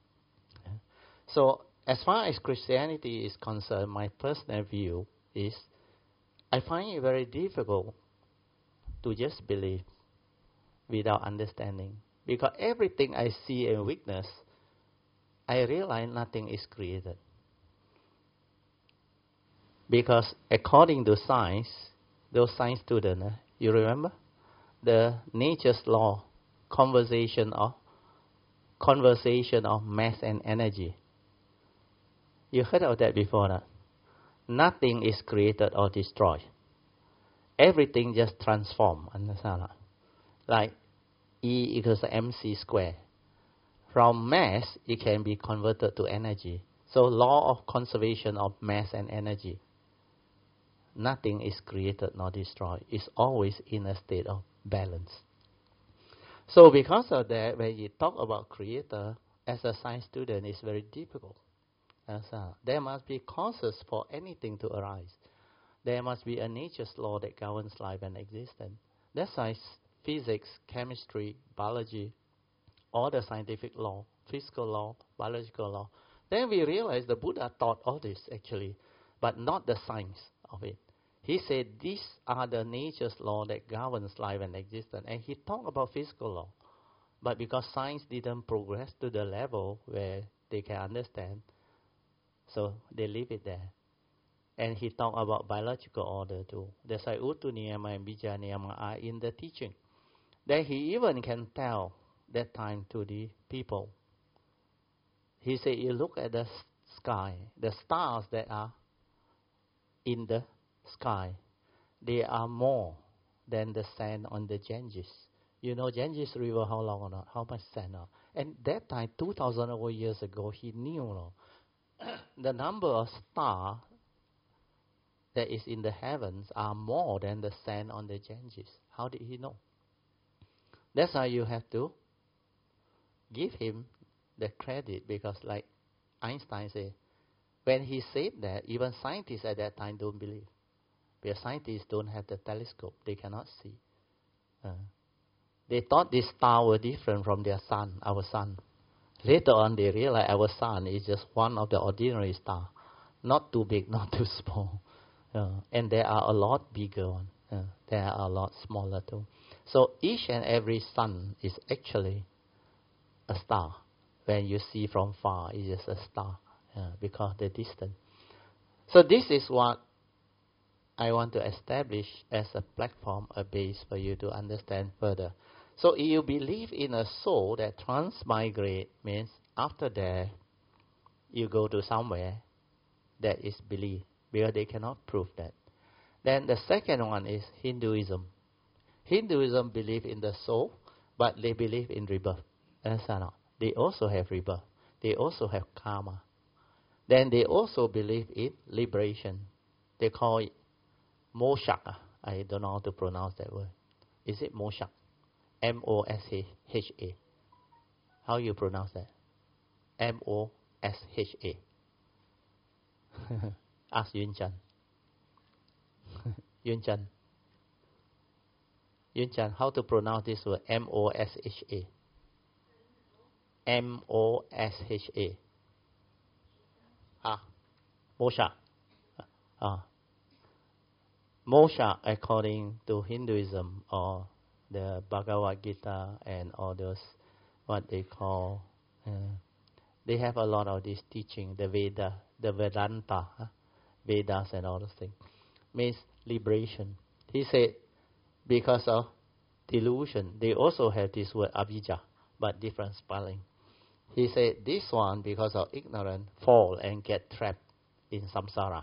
So as far as Christianity is concerned, my personal view is I find it very difficult to just believe without understanding. Because everything I see and witness, I realize nothing is created. Because according to science, those science students, you remember? The nature's law, conversation of mass and energy. You heard of that before, no? Nothing is created or destroyed. Everything just transforms, understand? Like E equals mc squared. From mass, it can be converted to energy. So law of conservation of mass and energy. Nothing is created nor destroyed. It's always in a state of balance. So because of that, when you talk about creator, as a science student, it's very difficult. There must be causes for anything to arise. There must be a nature's law that governs life and existence. That's why physics, chemistry, biology, all the scientific law, physical law, biological law. Then we realize the Buddha taught all this actually, but not the science of it. He said these are the nature's law that governs life and existence. And he talked about physical law. But because science didn't progress to the level where they can understand, so they leave it there. And he talked about biological order too. That's why Uttu Niyama and Bija Niyama are in the teaching. Then he even can tell that time to the people. He said, you look at the sky, the stars that are in the sky, they are more than the sand on the Ganges. You know Ganges River, how long or not? How much sand? And that time, 2,000 over years ago, he knew the number of stars that is in the heavens are more than the sand on the Ganges. How did he know? That's why you have to give him the credit, because like Einstein said, when he said that, even scientists at that time don't believe. Because scientists don't have the telescope, they cannot see. They thought these stars were different from their sun, our sun. Later on, they realized our sun is just one of the ordinary stars, not too big, not too small. And there are a lot bigger ones. There are a lot smaller too. So each and every sun is actually a star. When you see from far, it's just a star because the distance. So this is what I want to establish as a platform, a base for you to understand further. So if you believe in a soul that transmigrate, means after death, you go to somewhere, that is belief, because they cannot prove that. Then the second one is Hinduism. Hinduism believe in the soul, but they believe in rebirth. Understand? They also have rebirth. They also have karma. Then they also believe in liberation. They call it moksha. I don't know how to pronounce that word. Is it moksha? M-O-S-H-A. How you pronounce that? M-O-S-H-A. Ask Yun Chan. Yun Chan. Yun Chan, how to pronounce this word? M-O-S-H-A. M-O-S-H-A. Moksha. Moksha, according to Hinduism or the Bhagavad Gita and all those, what they call, they have a lot of this teaching, the Veda, the Vedanta, Vedas and all those things, means liberation. He said, because of delusion, they also have this word avijja, but different spelling. He said, this one, because of ignorance, fall and get trapped in samsara.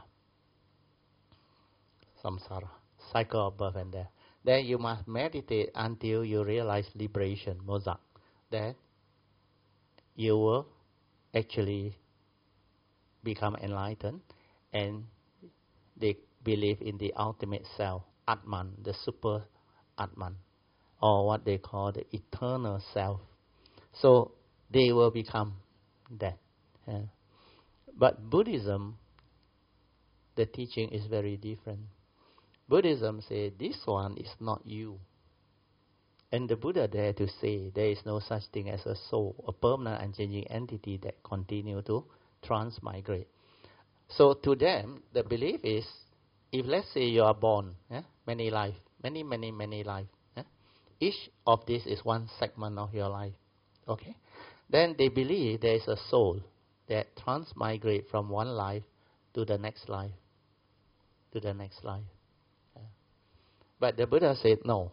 Samsara, cycle of birth and death. Then you must meditate until you realize liberation, moksha. Then you will actually become enlightened, and they believe in the ultimate self, Atman, the super Atman, or what they call the eternal self. So they will become that. But Buddhism, the teaching is very different. Buddhism says this one is not you. And the Buddha dare to say there is no such thing as a soul, a permanent unchanging entity that continue to transmigrate. So to them, the belief is, if let's say you are born, many life, many life, each of this is one segment of your life, okay? Then they believe there is a soul that transmigrate from one life to the next life, to the next life. But the Buddha said no.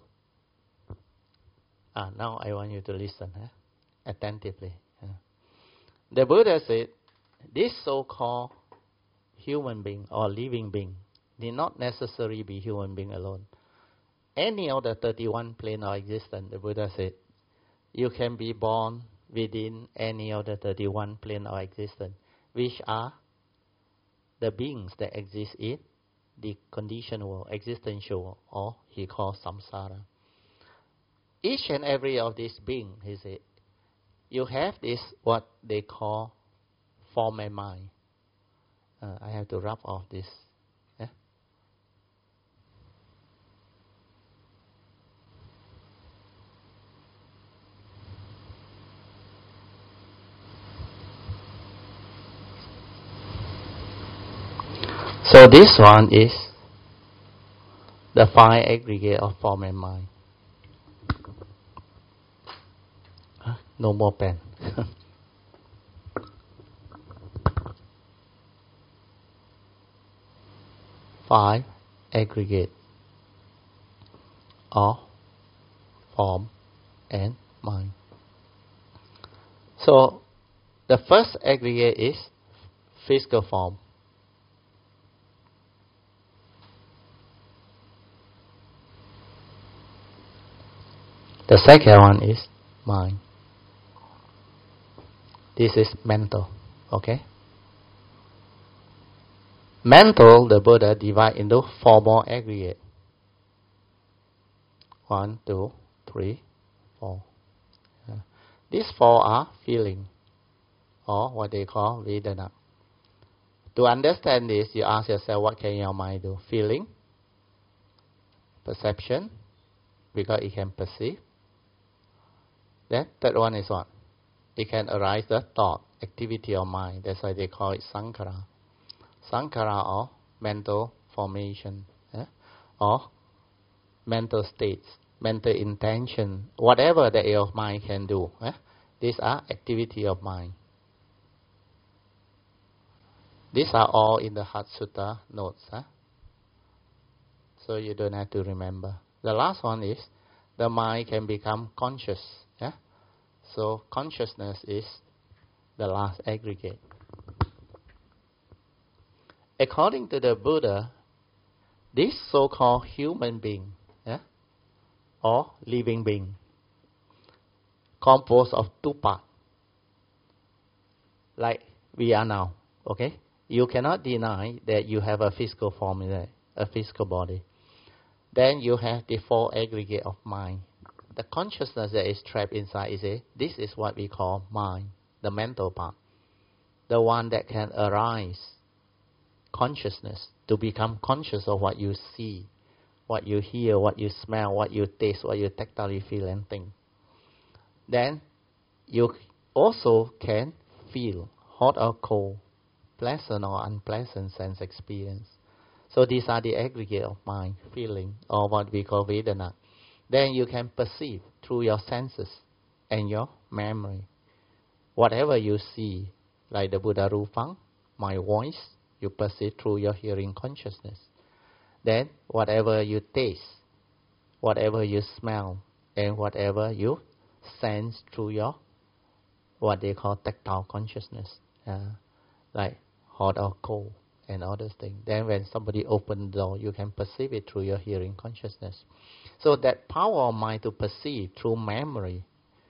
Now I want you to listen attentively. The Buddha said, this so-called human being or living being need not necessarily be human being alone. Any of the 31 plane of existence, the Buddha said, you can be born within any of the 31 plane of existence, which are the beings that exist in the conditioned world, existential world, or he calls samsara. Each and every of these beings, he said, you have this, what they call form and mind. I have to rub off this. So this one is the five aggregate of form and mind. No more pen. Five aggregate of form and mind. So the first aggregate is physical form. The second one is mind. This is mental. Okay? Mental, the Buddha divide into 4 more aggregates. 1, 2, 3, 4. These 4 are feeling, or what they call Vedana. To understand this, you ask yourself, what can your mind do? Feeling, perception, because it can perceive. Then third one is what? It can arise the thought, activity of mind. That's why they call it Sankhara. Sankhara or mental formation, or mental states, mental intention, whatever that your mind can do. These are activity of mind. These are all in the Heart Sutta notes. So you don't have to remember. The last one is the mind can become conscious. So consciousness is the last aggregate. According to the Buddha, this so-called human being, or living being, composed of 2 parts, like we are now. Okay, you cannot deny that you have a physical form in there, a physical body. Then you have the 4 aggregate of mind. The consciousness that is trapped inside this is what we call mind, the mental part, the one that can arise consciousness, to become conscious of what you see, what you hear, what you smell, what you taste, what you tactily feel and think. Then you also can feel hot or cold, pleasant or unpleasant sense experience. So these are the aggregate of mind, feeling, or what we call Vedana. Then you can perceive through your senses and your memory. Whatever you see, like the Buddha Rupang, my voice, you perceive through your hearing consciousness. Then whatever you taste, whatever you smell, and whatever you sense through your, what they call tactile consciousness, like hot or cold and other things. Then when somebody opens the door, you can perceive it through your hearing consciousness. So that power of mind to perceive through memory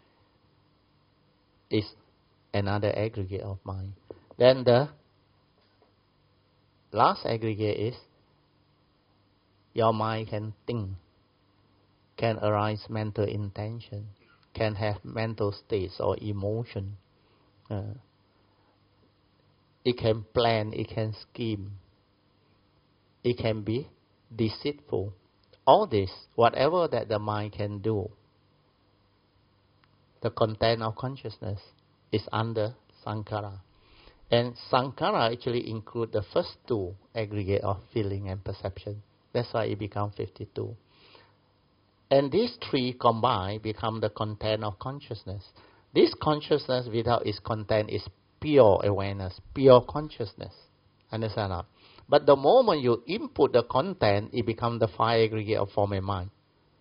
is another aggregate of mind. Then the last aggregate is your mind can think, can arise mental intention, can have mental states or emotion. It can plan, it can scheme, it can be deceitful. All this, whatever that the mind can do, the content of consciousness is under Sankhara. And Sankhara actually includes the first 2 aggregate of feeling and perception. That's why it becomes 52. And these 3 combined become the content of consciousness. This consciousness without its content is pure awareness, pure consciousness. Understand that? But the moment you input the content, it becomes the 5 aggregate of form and mind.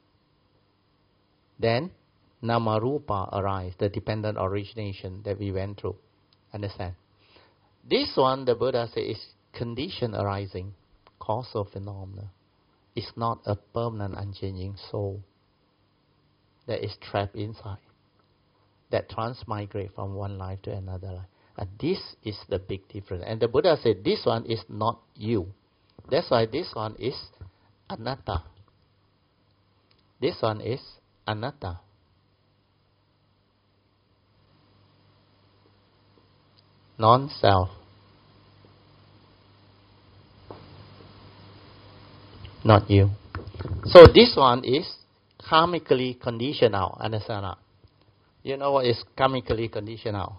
Then Nama-rupa arise, the dependent origination that we went through. Understand? This one, the Buddha says, is condition arising, causal phenomena. It's not a permanent, unchanging soul that is trapped inside, that transmigrate from one life to another life. And this is the big difference. And the Buddha said, this one is not you. That's why this one is anatta. This one is anatta. Non-self. Not you. So this one is karmically conditional. Understand that? You know what is karmically conditional?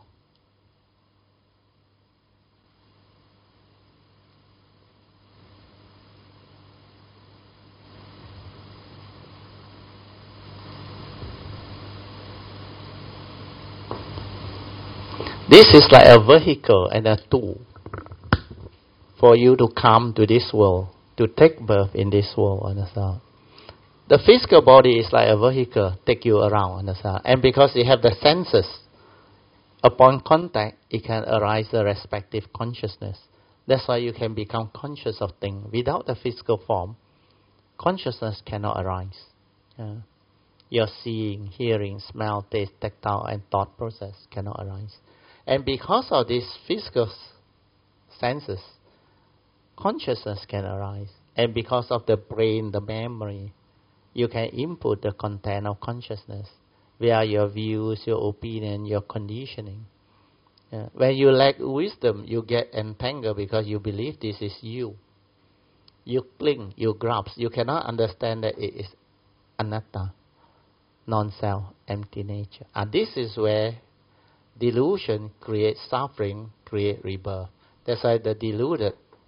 This is like a vehicle and a tool for you to come to this world, to take birth in this world, understand? The physical body is like a vehicle, take you around, understand? And because you have the senses Upon contact, it can arise the respective consciousness. That's why you can become conscious of things. Without the physical form, consciousness cannot arise. Your seeing, hearing, smell, taste, tactile, and thought process cannot arise. And because of these physical senses, consciousness can arise. And because of the brain, the memory, you can input the content of consciousness via your views, your opinion, your conditioning. When you lack wisdom, you get entangled because you believe this is you. You cling, you grasp. You cannot understand that it is anatta, non-self, empty nature. And this is where delusion creates suffering, creates rebirth. That's why the deluded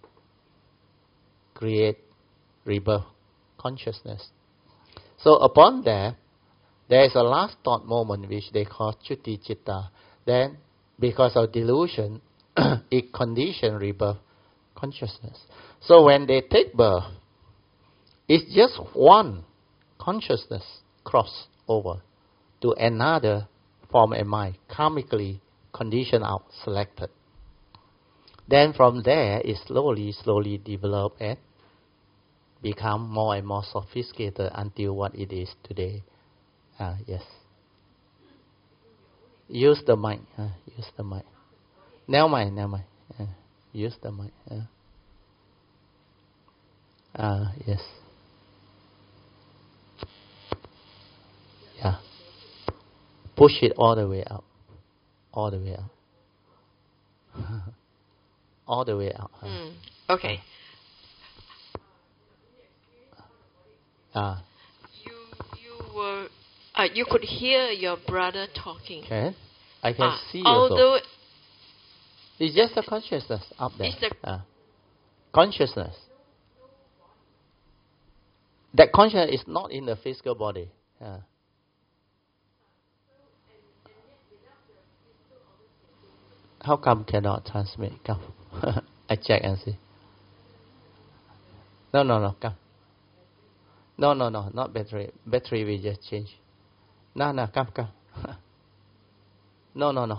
create rebirth consciousness. So upon that, there is a last thought moment which they call chuti citta. Then, because of delusion, it conditions rebirth consciousness. So when they take birth, it's just one consciousness cross over to another form and mind, karmically conditioned out, selected. Then from there, it slowly develop and become more and more sophisticated until what it is today. Yes. Use the mic. Use the mic. Now mic. Use the mic. Yes. Yeah. Push it all the way up. All the way up. All the way up. Okay. You could hear your brother talking. Okay. I can see although also. It's just a consciousness up there. Consciousness. That consciousness is not in the physical body. How come cannot transmit? Come. I check and see. No, come. No, not battery. Battery we just change. No, come. No.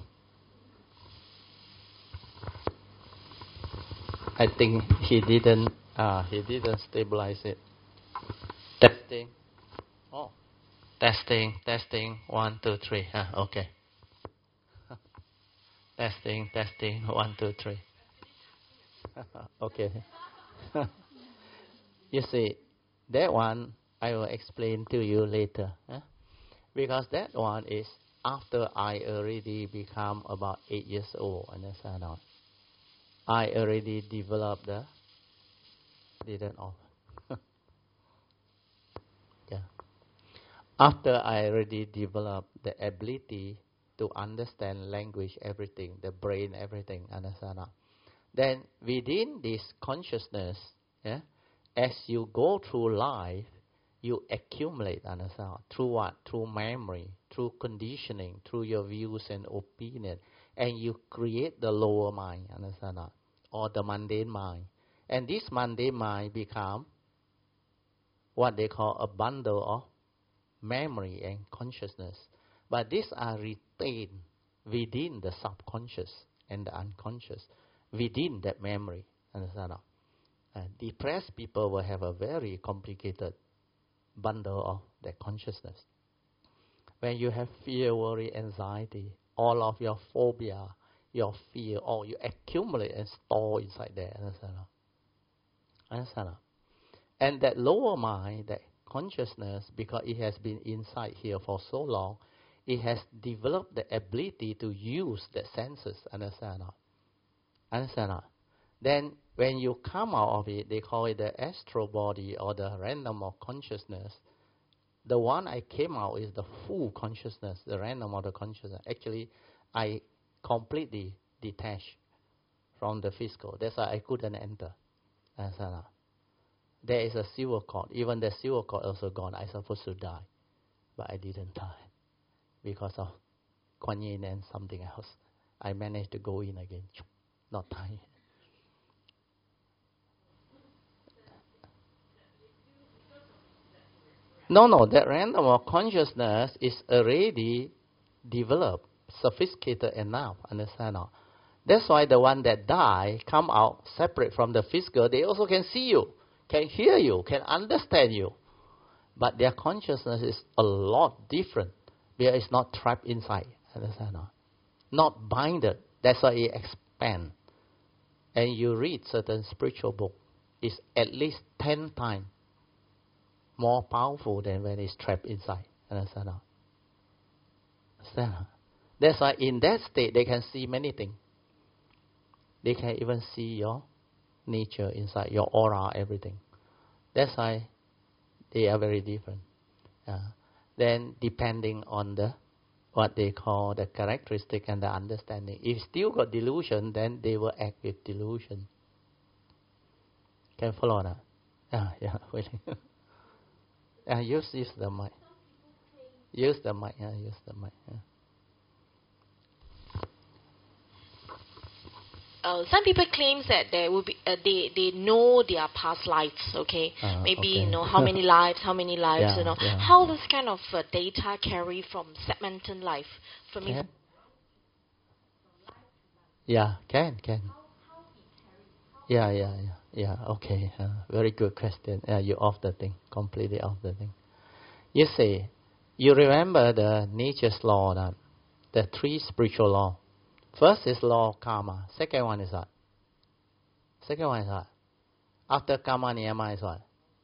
I think he didn't stabilize it. Testing. Oh. Testing. 1, 2, 3. Okay. Testing. 1, 2, 3. Okay. You see, that one I will explain to you later. Because that one is after I already become about 8 years old. Understand not? I already developed didn't off. Yeah. After I already developed the ability to understand language, everything, the brain, everything. Understand not? Then within this consciousness, as you go through life, you accumulate, understand? Through what? Through memory, through conditioning, through your views and opinion. And you create the lower mind, understand? Or the mundane mind. And this mundane mind become what they call a bundle of memory and consciousness. But these are retained within the subconscious and the unconscious, within that memory, understand? Depressed people will have a very complicated bundle of their consciousness. When you have fear, worry, anxiety, all of your phobia, your fear, all you accumulate and store inside there. Understand? And that lower mind, that consciousness, because it has been inside here for so long, it has developed the ability to use the senses. Understand? Then when you come out of it, they call it the astral body or the random of consciousness. The one I came out is the full consciousness, the random of the consciousness. Actually, I completely detached from the physical. That's why I couldn't enter. There is a silver cord. Even the silver cord also gone. I supposed to die, but I didn't die because of Kuan Yin and something else. I managed to go in again. Not dying. No, that random of consciousness is already developed sophisticated enough, understand or not? That's why the one that die come out separate from the physical. They also can see you, can hear you, can understand you. But their consciousness is a lot different. Because it's not trapped inside, understand or not? Not binded. That's why it expands. And you read certain spiritual book, it's at least 10 times more powerful than when it's trapped inside. Understand or not? Understand or not? That's why in that state they can see many things. They can even see your nature inside, your aura, everything. That's why they are very different. Then depending on the what they call the characteristic and the understanding. If still got delusion, then they will act with delusion. Can you follow that? Yeah, waiting. Use the mic. Use the mic. Use the mic. Some people claim that there will be they know their past lives. Okay, maybe okay. How many lives, Yeah, you know. yeah. How this kind of data carry from segmental life? For me, yeah, can. Yeah. Okay, very good question. You off the thing, completely off the thing. You say, you remember the nature's law, that the 3 spiritual law. First is law of karma. Second one is what? After karma niyama is what?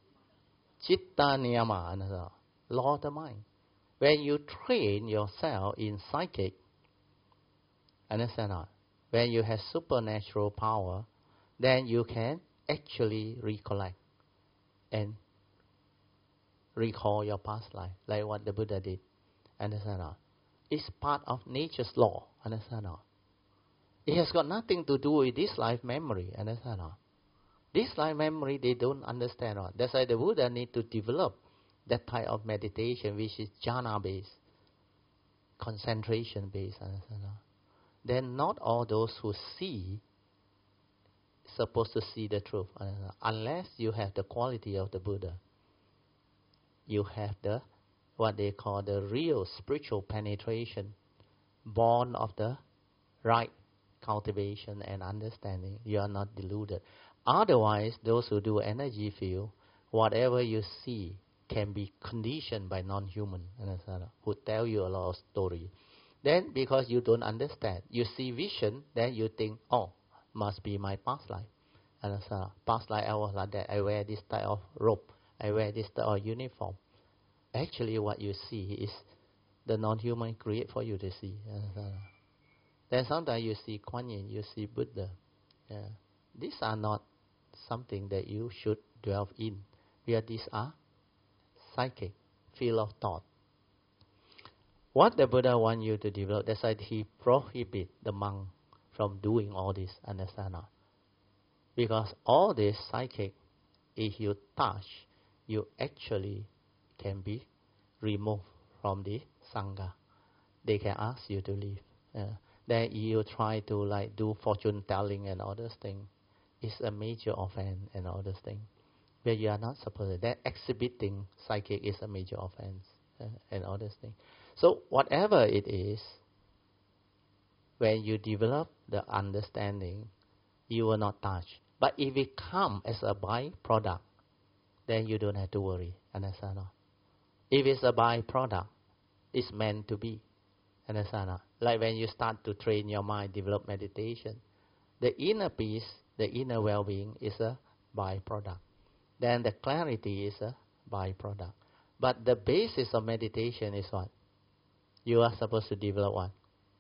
Chitta niyama, law of the mind. When you train yourself in psychic, understand not? When you have supernatural power, then you can actually recollect and recall your past life, like what the Buddha did. Understand not? It's part of nature's law. Understand not? It has got nothing to do with this life memory. Understand not? This life memory they don't understand. That's why the Buddha need to develop that type of meditation, which is jhana based, concentration based. Understand not? Then not all those who see supposed to see the truth, unless you have the quality of the Buddha. You have the what they call the real spiritual penetration, born of the right cultivation and understanding. You are not deluded. Otherwise, those who do energy field, whatever you see can be conditioned by non-human, who tell you a lot of story. Then, because you don't understand, you see vision, then you think, oh, must be my past life. Past life I was like that. I wear this type of robe. I wear this type of uniform. Actually, what you see is the non-human create for you to see. Then sometimes you see Kuan Yin, you see Buddha. These are not something that you should delve in. Because these are psychic, field of thought. What the Buddha wants you to develop, that's why he prohibit the monk from doing all this, understand not? Because all this psychic, if you touch, you actually can be removed from the Sangha. They can ask you to leave. Then you try to do fortune telling and all those things. It's a major offense and all those things. But you are not supposed to. That exhibiting psychic is a major offense and all those things. So whatever it is, when you develop the understanding, you will not touch. But if it comes as a byproduct, then you don't have to worry. Understand? If it's a byproduct, it's meant to be. Understand? Like when you start to train your mind, develop meditation, the inner peace, the inner well-being is a byproduct. Then the clarity is a byproduct. But the basis of meditation is what? You are supposed to develop what?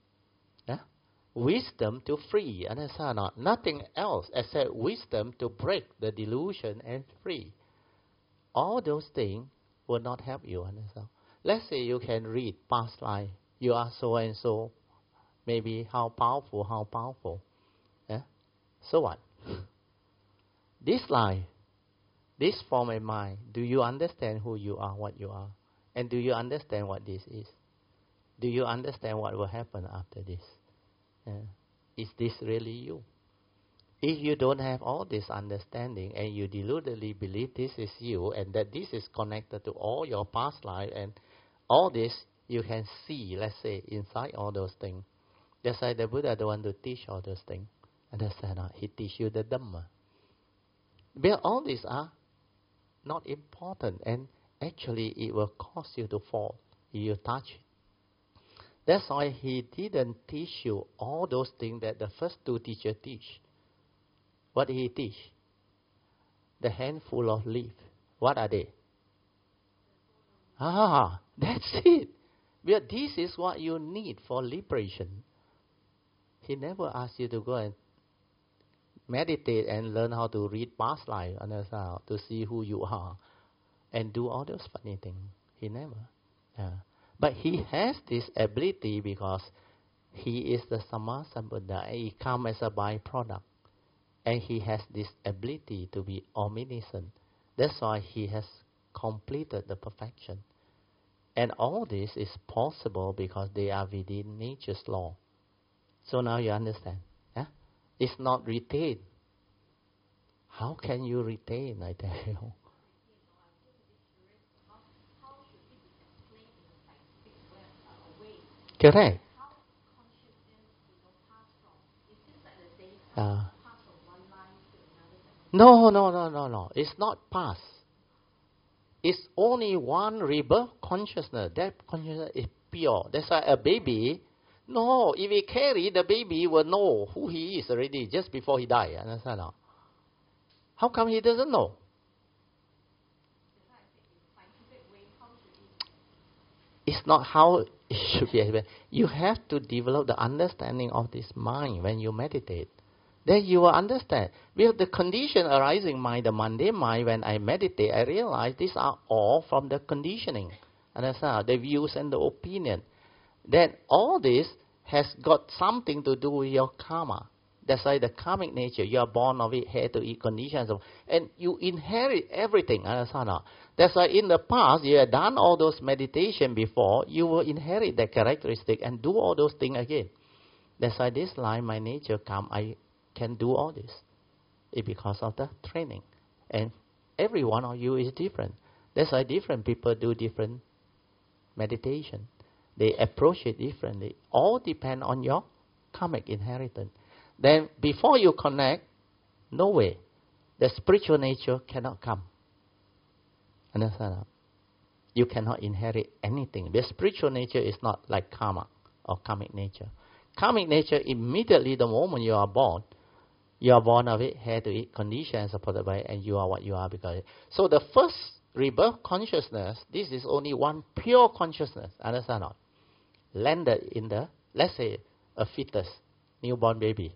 Wisdom to free. Understand? Nothing else except wisdom to break the delusion and free. All those things will not help you. Understand? Let's say you can read past life. You are so and so. Maybe how powerful. So what? This life, this form of mind, do you understand who you are, what you are? And do you understand what this is? Do you understand what will happen after this? Is this really you? If you don't have all this understanding and you deludedly believe this is you and that this is connected to all your past life and all this, you can see, let's say, inside all those things. That's why the Buddha don't want to teach all those things. Understand? He teach you the Dhamma. But all these are not important, and actually it will cause you to fall if you touch it. That's why he didn't teach you all those things that the first two teachers teach. What did he teach? The handful of leaves. What are they? That's it. But this is what you need for liberation. He never asked you to go and meditate and learn how to read past life, understand, to see who you are, and do all those funny things. He never. But he has this ability because he is the Sammasambuddha. He comes as a byproduct. And he has this ability to be omniscient. That's why he has completed the perfection. And all this is possible because they are within nature's law. So now you understand. It's not retained. How can you retain, I tell you? Correct. No. It's not past. It's only one rebirth consciousness. That consciousness is pure. That's why a baby, no, if he carry, the baby will know who he is already just before he dies. Understand? How come he doesn't know? It's not how it should be. You have to develop the understanding of this mind when you meditate. Then you will understand. With the condition arising mind, the mundane mind, when I meditate, I realize these are all from the conditioning. Understand? The views and the opinion. Then all this has got something to do with your karma. That's why the karmic nature, you are born of it, had to eat conditions. And you inherit everything. Understand? That's why in the past, you have done all those meditation before, you will inherit that characteristic and do all those things again. That's why this life, my nature come, I can do all this. It's because of the training. And every one of you is different. That's why different people do different meditation. They approach it differently. All depend on your karmic inheritance. Then before you connect, no way. The spiritual nature cannot come. Understand? You cannot inherit anything. The spiritual nature is not like karma or karmic nature. Karmic nature, immediately the moment you are born of it, had to eat, conditions supported by it, and you are what you are because of it. So the first rebirth consciousness, this is only one pure consciousness. Understand? Landed in the, let's say, a fetus, newborn baby.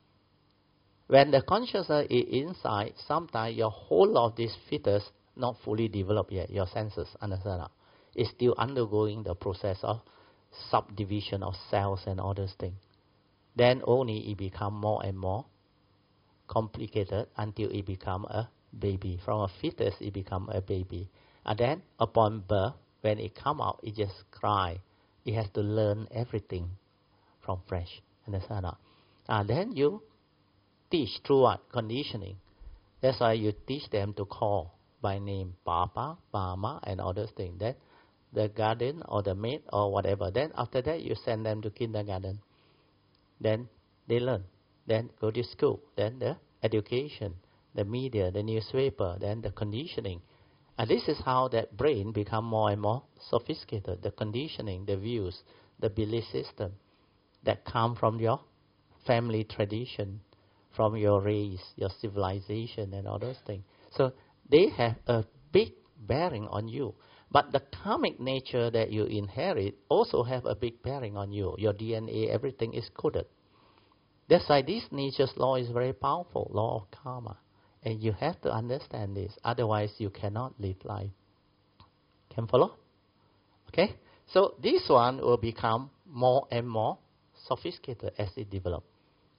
When the consciousness is inside, sometimes your whole of this fetus not fully developed yet, your senses, understand? It's still undergoing the process of subdivision of cells and all those things. Then only it become more and more complicated until it become a baby. From a fetus, it become a baby. And then upon birth, when it come out, it just cry. It has to learn everything from fresh. Understand? And then you teach through what? Conditioning. That's why you teach them to call by name, Papa, Mama, and all those things. Then the guardian or the maid or whatever. Then after that, you send them to kindergarten. Then they learn. Then go to school. Then the education, the media, the newspaper, then the conditioning. And this is how that brain become more and more sophisticated. The conditioning, the views, the belief system that come from your family tradition, from your race, your civilization, and all those things. So they have a big bearing on you. But the karmic nature that you inherit also have a big bearing on you. Your DNA, everything is coded. That's why this nature's law is very powerful, law of karma. And you have to understand this. Otherwise, you cannot live life. Can follow? Okay? So this one will become more and more sophisticated as it develops.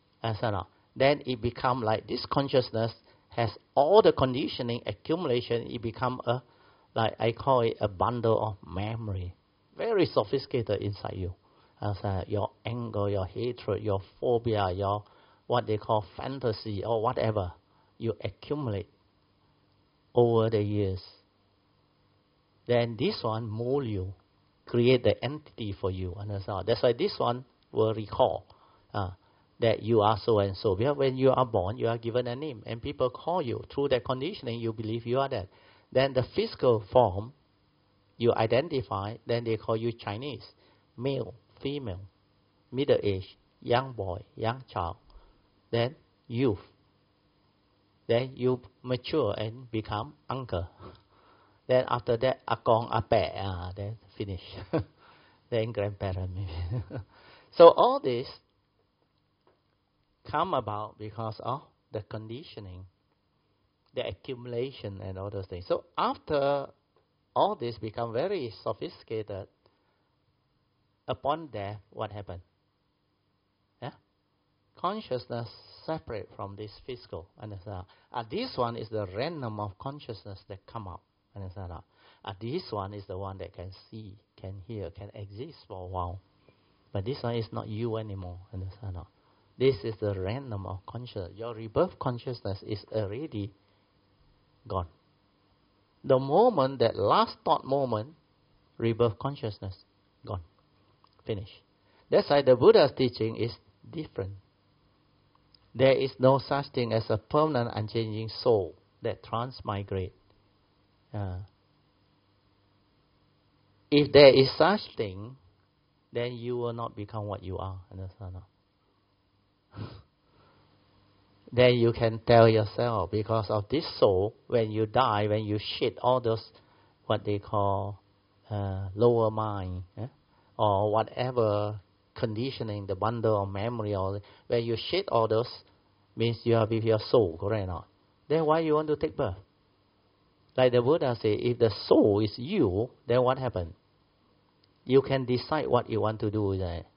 Then it become like this consciousness has all the conditioning accumulation. It become a, like I call it, a bundle of memory. Very sophisticated inside you. Your anger, your hatred, your phobia, your what they call fantasy or whatever, you accumulate over the years. Then this one mold you create the entity for you. Understand? That's why this one will recall that you are so and so. Because when you are born, you are given a name, and people call you. Through that conditioning, you believe you are that. Then the physical form, you identify, then they call you Chinese, male, female, middle age, young boy, young child, then youth. Then you mature and become uncle. Then after that, Akong, Ape, then finish. Then grandparent maybe. So all this come about because of the conditioning, the accumulation and all those things. So after all this become very sophisticated, upon death, what happened? Yeah? Consciousness separate from this physical. Understand? This one is the random of consciousness that come out. Understand? This one is the one that can see, can hear, can exist for a while. But this one is not you anymore. Understand? This is the random of consciousness. Your rebirth consciousness is already gone. The moment, that last thought moment, rebirth consciousness, gone. Finish. That's why the Buddha's teaching is different. There is no such thing as a permanent unchanging soul that transmigrate. If there is such thing, then you will not become what you are. Understand? Then you can tell yourself, because of this soul, when you die, when you shed all those, what they call lower mind, or whatever conditioning, the bundle of memory, or when you shed all those, means you are with your soul, correct or not? Then why you want to take birth? Like the Buddha said, if the soul is you, then what happens? You can decide what you want to do with it.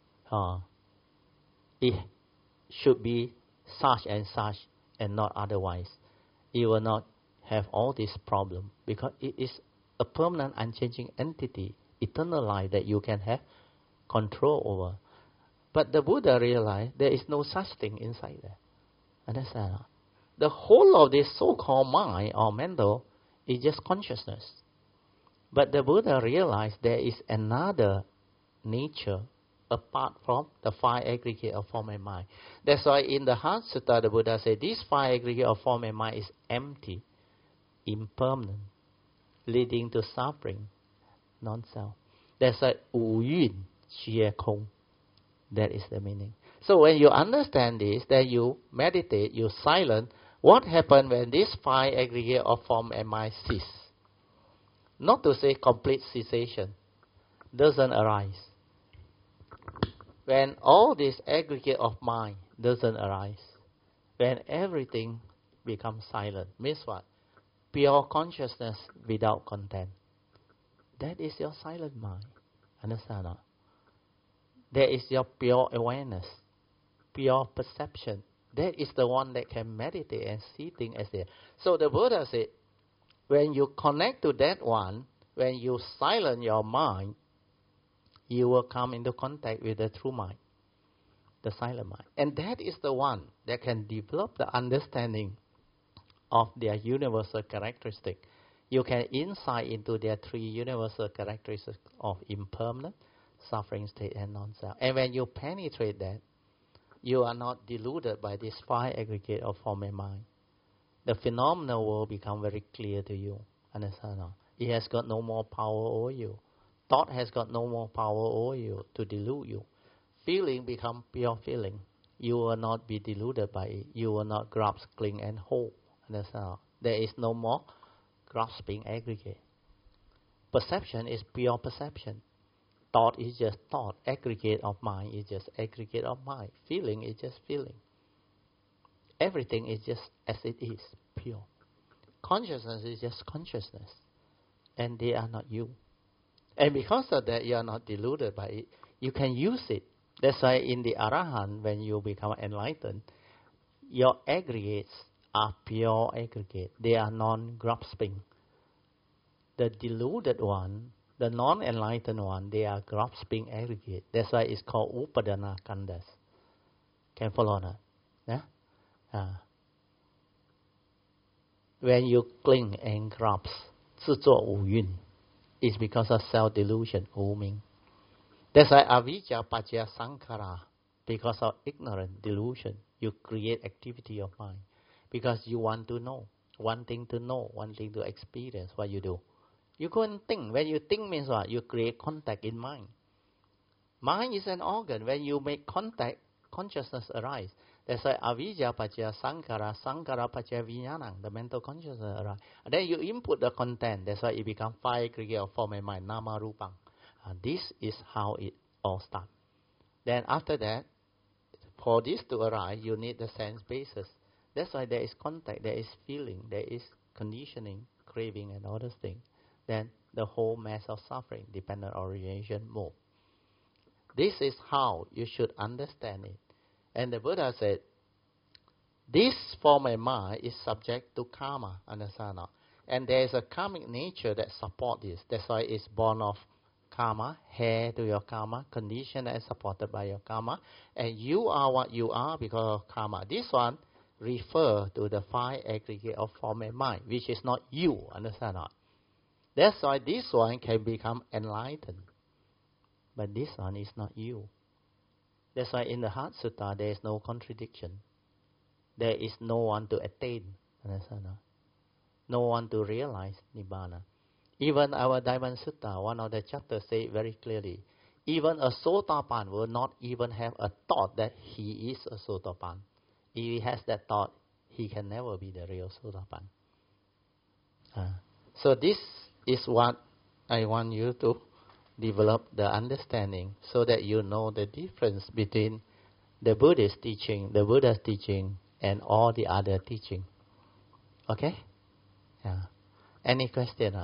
It should be such and not otherwise. You will not have all this problem, because it is a permanent unchanging entity, eternal life that you can have control over. But the Buddha realized there is no such thing inside there. Understand? The whole of this so-called mind or mental is just consciousness. But the Buddha realized there is another nature apart from the five aggregate of form and mind. That's why in the Heart Sutta, the Buddha said, this five aggregate of form and mind is empty, impermanent, leading to suffering, non-self. That's why 五蕴皆空. That is the meaning. So when you understand this, then you meditate, you silent. What happens when this five aggregate of form and mind cease? Not to say complete cessation, doesn't arise. When all this aggregate of mind doesn't arise, when everything becomes silent, means what? Pure consciousness without content. That is your silent mind. Understand? That is your pure awareness, pure perception. That is the one that can meditate and see things as they are. So the Buddha said, when you connect to that one, when you silence your mind, you will come into contact with the true mind, the silent mind. And that is the one that can develop the understanding of their universal characteristic. You can insight into their three universal characteristics of impermanent, suffering state, and non-self. And when you penetrate that, you are not deluded by this five aggregate of form and mind. The phenomenal world become very clear to you. Understand? It has got no more power over you. Thought has got no more power over you to delude you. Feeling become pure feeling. You will not be deluded by it. You will not grasp, cling, and hold. Understand? There is no more grasping aggregate. Perception is pure perception. Thought is just thought. Aggregate of mind is just aggregate of mind. Feeling is just feeling. Everything is just as it is, pure. Consciousness is just consciousness. And they are not you. And because of that, you are not deluded by it. You can use it. That's why in the Arahant, when you become enlightened, your aggregates are pure aggregate. They are non-grasping. The deluded one, the non-enlightened one, they are grasping aggregate. That's why it's called Upadana Khandas. Can follow that? Yeah? When you cling and grasp, 自作五蕴, It's because of self-delusion, Wu-Ming. That's why avijja paccaya sankhara. Because of ignorance, delusion, you create activity of mind. Because you want to know, wanting to experience what you do. You go and think. When you think means what? You create contact in mind. Mind is an organ. When you make contact, consciousness arises. That's why avijja paccaya sankhara, sankhara paccaya vijnanam, the mental consciousness arises. And then you input the content. That's why it becomes 5 aggregate of form and mind, nama rupang. And this is how it all starts. Then after that, for this to arise, you need the sense basis. That's why there is contact, there is feeling, there is conditioning, craving, and all those things. Then the whole mass of suffering, dependent origination, move. This is how you should understand it. And the Buddha said, this form and mind is subject to karma, understand not? And there is a karmic nature that supports this. That's why it's born of karma, hair to your karma, conditioned and supported by your karma. And you are what you are because of karma. This one refers to the 5 aggregate of form and mind, which is not you, understand not? That's why this one can become enlightened. But this one is not you. That's why in the Heart Sutta there is no contradiction. There is no one to attain, understand not? No one to realize Nibbana. Even our Diamond Sutta, one of the chapters say very clearly, even a Sotapan will not even have a thought that he is a Sotapan. If he has that thought, he can never be the real Sotapan. So this is what I want you to develop the understanding so that you know the difference between the Buddhist teaching, the Buddha's teaching, and all the other teaching. Okay? Yeah. Any question?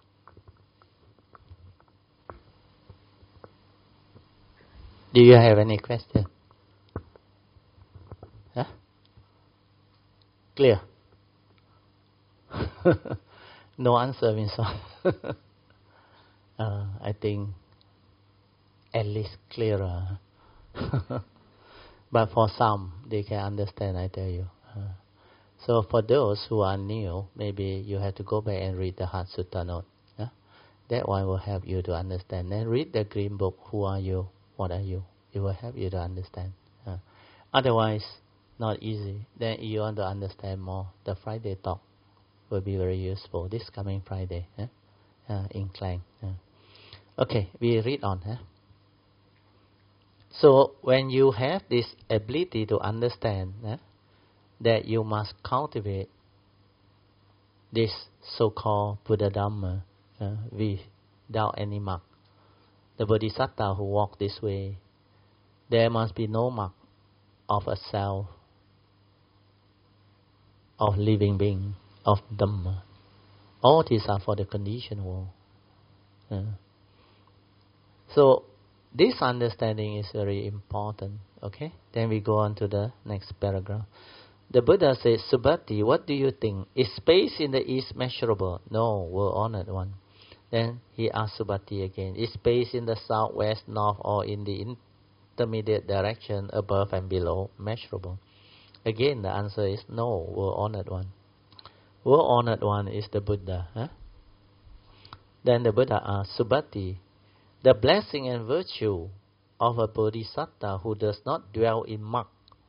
Do you have any question? Huh? Clear? No answer means what? I think at least clearer. But for some, they can understand, I tell you. So for those who are new, maybe you have to go back and read the Heart Sutta note. That one will help you to understand. Then read the green book, Who Are You? What are you? It will help you to understand. Otherwise, not easy. Then you want to understand more. The Friday talk will be very useful. This coming Friday, in Klang. Okay, we read on. So when you have this ability to understand that you must cultivate this so-called Buddha Dhamma without any mark. The Bodhisattva who walk this way, there must be no mark of a self, of living being, of Dhamma. All these are for the conditioned world. So this understanding is very important. Okay? Then we go on to the next paragraph. The Buddha says, Subhati, what do you think? Is space in the east measurable? No, well-honored one. Then he asked Subhati again, is space in the south, west, north, or in the intermediate direction above and below measurable? Again, the answer is no, well-honored one. Well-honored one is the Buddha. Then the Buddha asked, Subhati, the blessing and virtue of a Bodhisattva who does not dwell in mark,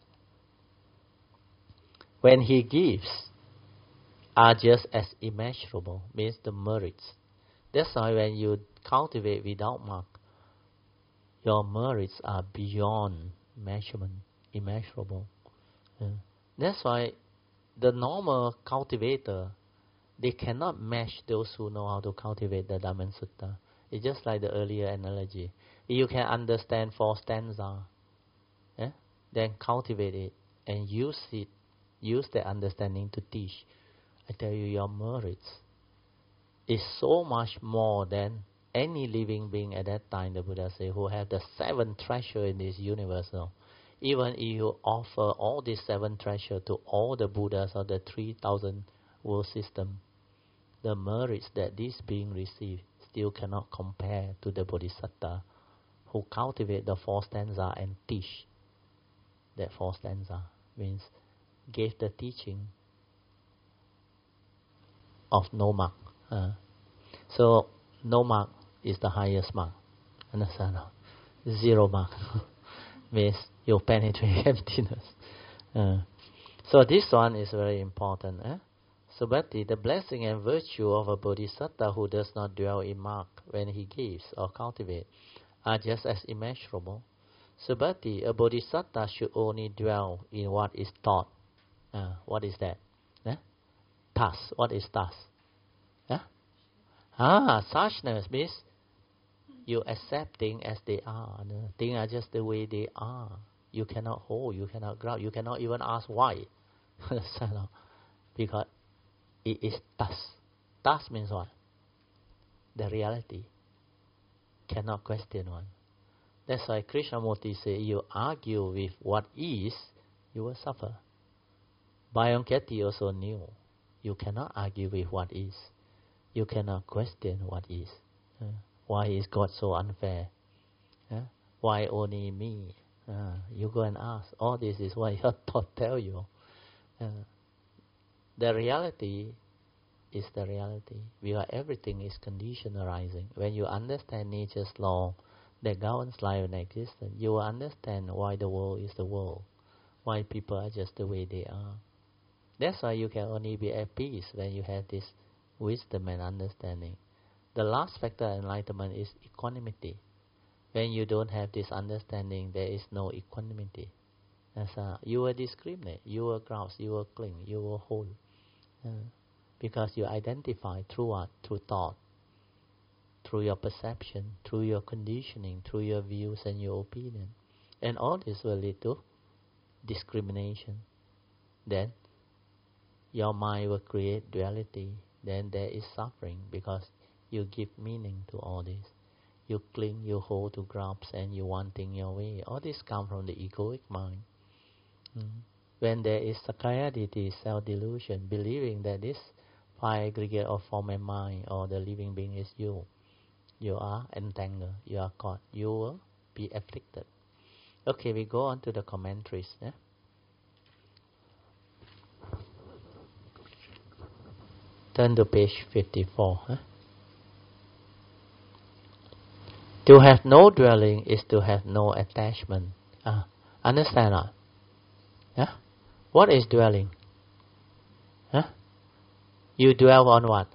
when he gives, are just as immeasurable, means the merits. That's why when you cultivate without mark, your merits are beyond measurement, immeasurable. That's why the normal cultivator, they cannot match those who know how to cultivate the Dhamma Sutta. It's just like the earlier analogy. You can understand 4 stanzas, then cultivate it and use the understanding to teach. I tell you, your merits is so much more than any living being at that time, the Buddha said, who have the 7 treasures in this universe now. Even if you offer all these 7 treasures to all the Buddhas of the 3,000 world system, the merits that this being received still cannot compare to the Bodhisattva who cultivate the 4 stanzas and teach that 4 stanzas. Means gave the teaching of no mark. So No mark is the highest mark. Understand? 0 mark means you penetrate emptiness. So this one is very important. Subhati, the blessing and virtue of a bodhisattva who does not dwell in mark when he gives or cultivates are just as immeasurable. Subhati, a bodhisattva should only dwell in what is taught. What is that? Thus. What is thus? Suchness means you accept things as they are. Things are just the way they are. You cannot hold, you cannot grab, you cannot even ask why. Because it is thus. Thus means what? The reality. Cannot question one. That's why Krishnamurti says, you argue with what is, you will suffer. Byron Katie also knew, you cannot argue with what is. You cannot question what is. Why is God so unfair? Why only me? You go and ask. All this is what your thought tell you. The reality is the reality. Because everything is condition arising. When you understand nature's law that governs life and existence, you will understand why the world is the world. Why people are just the way they are. That's why you can only be at peace when you have this wisdom and understanding. The last factor of enlightenment is equanimity. When you don't have this understanding, there is no equanimity. You will discriminate, you will grasp, you will cling, you will hold. Because you identify through what? Through thought, through your perception, through your conditioning, through your views and your opinion. And all this will lead to discrimination. Then your mind will create duality. Then there is suffering because you give meaning to all this. You cling, you hold to grasp, and you want things your way. All this comes from the egoic mind. When there is Sakayaditi, self-delusion, believing that this five aggregate of form and mind or the living being is you are entangled, you are caught, you will be afflicted. Okay, we go on to the commentaries. Turn to page 54. To have no dwelling is to have no attachment. Understand that? What is dwelling? You dwell on what?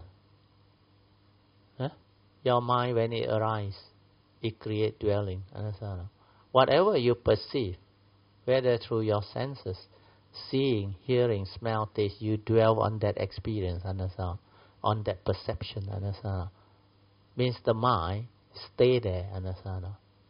Your mind, when it arises, it creates dwelling. Understand? Whatever you perceive, whether through your senses, seeing, hearing, smell, taste, you dwell on that experience. Understand? On that perception. Understand? Means the mind stay there. Understand?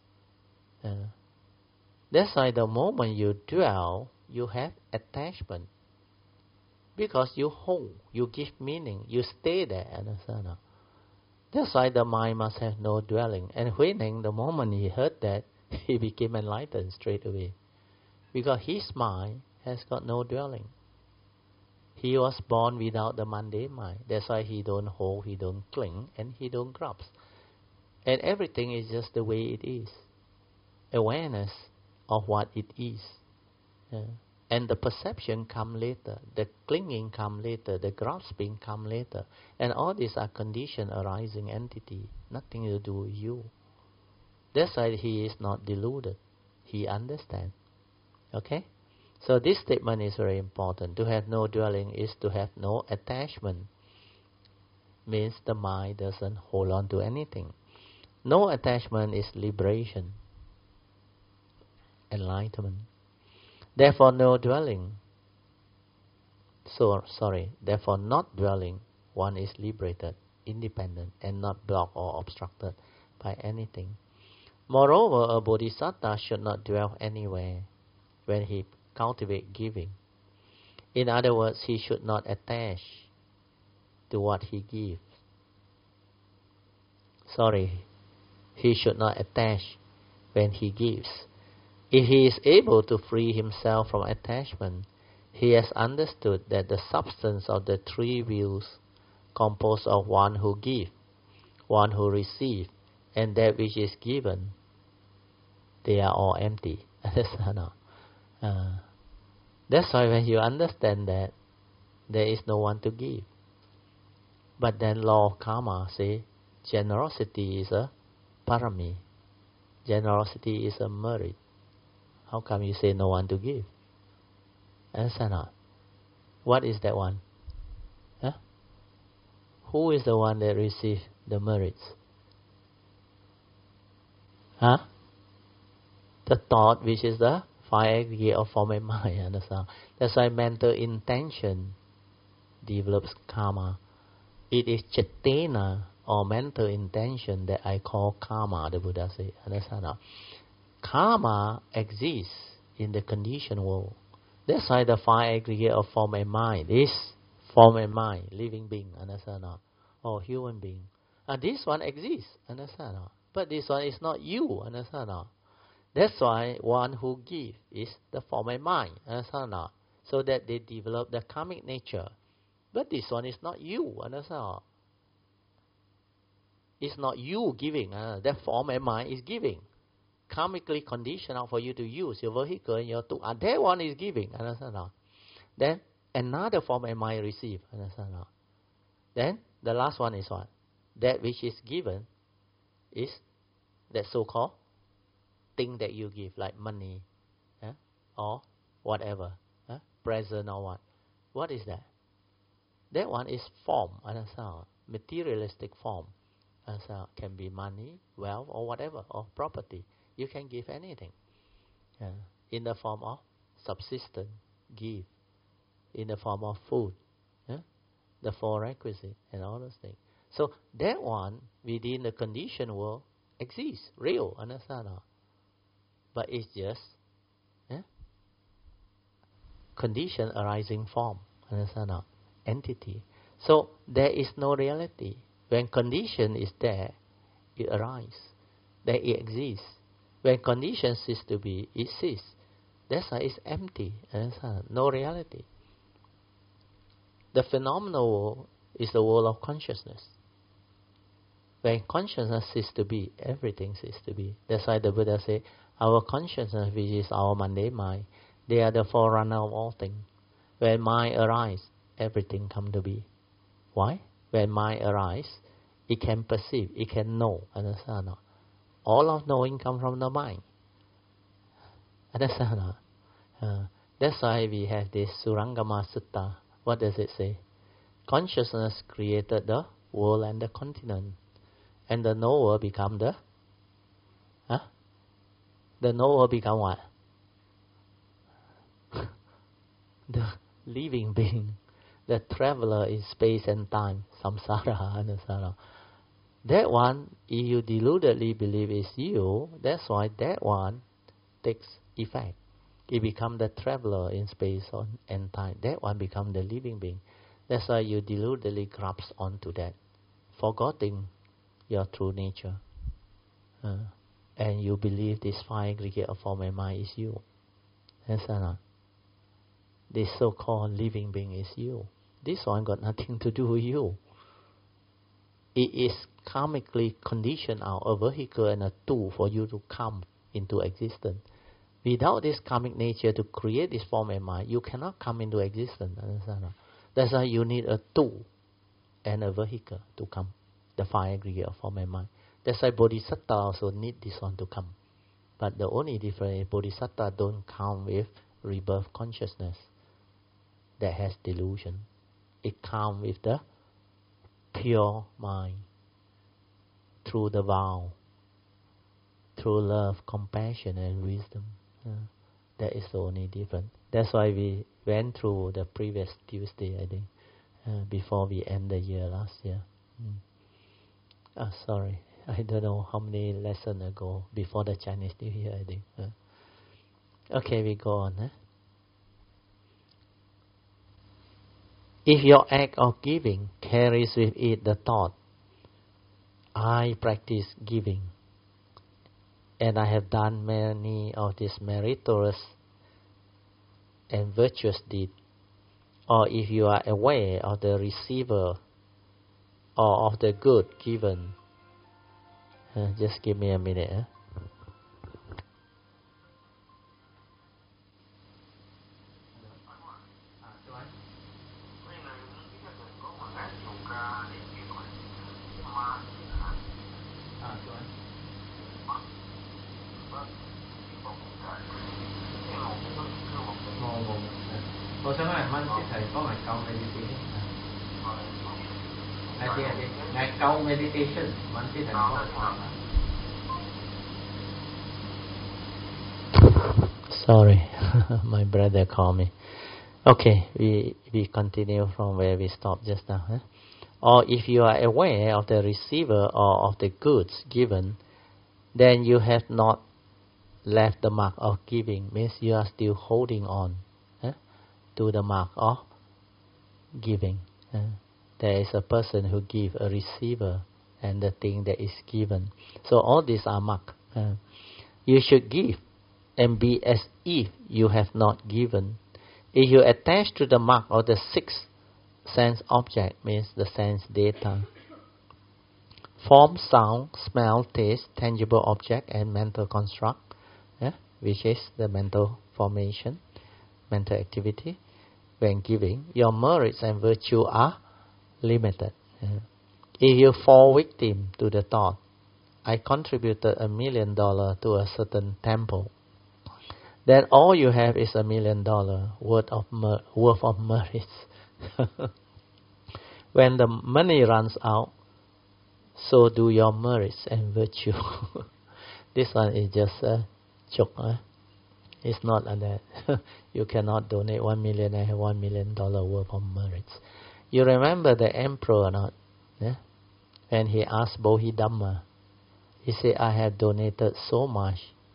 That's why the moment you dwell, you have attachment. Because you hold, you give meaning, you stay there. Understand? That's why the mind must have no dwelling. And when the moment he heard that, he became enlightened straight away. Because his mind has got no dwelling. He was born without the mundane mind. That's why he don't hold, he don't cling, and he don't grasp. And everything is just the way it is. Awareness of what it is. And the perception come later, the clinging come later, the grasping come later. And all these are conditioned arising entity, nothing to do with you. That's why he is not deluded. He understands. Okay? So this statement is very important. To have no dwelling is to have no attachment. Means the mind doesn't hold on to anything. No attachment is liberation, enlightenment. Therefore no dwelling. Therefore not dwelling, one is liberated, independent, and not blocked or obstructed by anything. Moreover, a bodhisattva should not dwell anywhere when he cultivates giving. In other words, he should not attach to what he gives. He should not attach when he gives. If he is able to free himself from attachment, he has understood that the substance of the three views composed of one who gives, one who receives, and that which is given, they are all empty. That's why when you understand that, there is no one to give. But then law of karma say, Generosity is a parami. Generosity is a merit. How come you say no one to give? Understand not? What is that one? Huh? Who is the one that receives the merits? Huh? The thought, which is the five aggregate of form and mind. Understand? That's why mental intention develops karma. It is cetana or mental intention that I call karma, the Buddha said. Understand? Karma exists in the conditioned world. That's why the five aggregate of form and mind is form and mind, living being. Understand? Or human being. And this one exists. Understand? But this one is not you. Understand? That's why one who gives is the form and mind. Understand? So that they develop the karmic nature. But this one is not you. Understand? It's not you giving. That form and mind is giving. Karmically conditional for you to use your vehicle and your tool. And that one is giving. Understand? Then another form and mind receive. Understand? Then the last one is what? That which is given is that so-called thing that you give, like money, or whatever, present or what. What is that? That one is form. Understand? Materialistic form. Can be money, wealth, or whatever, or property. You can give anything. In the form of subsistence, give. In the form of food, the four requisites, and all those things. So that one, within the conditioned world, exists, real, understand? But it's just condition arising form, understand? Entity. So there is no reality. When condition is there, it arises. Then it exists. When condition ceases to be, it ceases. That's why it's empty. No reality. The phenomenal world is the world of consciousness. When consciousness ceases to be, everything ceases to be. That's why the Buddha said, our consciousness, which is our mundane mind, they are the forerunner of all things. When mind arises, everything comes to be. Why? When mind arises, it can perceive, it can know. Understand? All of knowing comes from the mind. Understand? That's why we have this Surangama Sutta. What does it say? Consciousness created the world and the continent. And the knower become the... The knower become what? The living being. The traveler in space and time. Samsara. Understand? That one, if you deludedly believe is you, that's why that one takes effect. It becomes the traveler in space and time. That one becomes the living being. That's why you deludedly grasp onto that, forgetting your true nature. And you believe this five aggregate of form and mind is you. Understand? This so-called living being is you. This one got nothing to do with you. It is karmically conditioned out, a vehicle and a tool for you to come into existence. Without this karmic nature to create this form and mind, you cannot come into existence. Understand? That's why you need a tool and a vehicle to come. The five aggregate of form and mind. That's why Bodhisattva also need this one to come. But the only difference is Bodhisattva don't come with rebirth consciousness that has delusion. It comes with the pure mind, through the vow, through love, compassion, and wisdom. That is the only difference. That's why we went through the previous Tuesday, I think, before we end the year last year. Sorry, I don't know how many lessons ago, before the Chinese New Year, I think. Okay, we go on. If your act of giving carries with it the thought, I practice giving, and I have done many of these meritorious and virtuous deeds, or if you are aware of the receiver or of the good given, just give me a minute. thầy có ngày câu meditation. Ngày câu meditation, mình chỉ thành có. Sorry, my brother called me. Okay, we continue from where we stopped just now. Huh? Or if you are aware of the receiver or of the goods given, then you have not left the mark of giving. Means you are still holding on to the mark of giving. There is a person who gives a receiver and the thing that is given. So all these are mark. You should give and be as if you have not given. If you attach to the mark of the sixth sense object, means the sense data, form, sound, smell, taste, tangible object, and mental construct, which is the mental formation, mental activity. When giving, your merits and virtue are limited. If you fall victim to the thought, I contributed $1 million to a certain temple, then all you have is $1 million worth of merits. When the money runs out, so do your merits and virtue. This one is just a joke. It's not like that. You cannot donate 1 million and have $1 million worth of merits. You remember the emperor or not? When he asked Bodhidharma, he said, I have donated so much.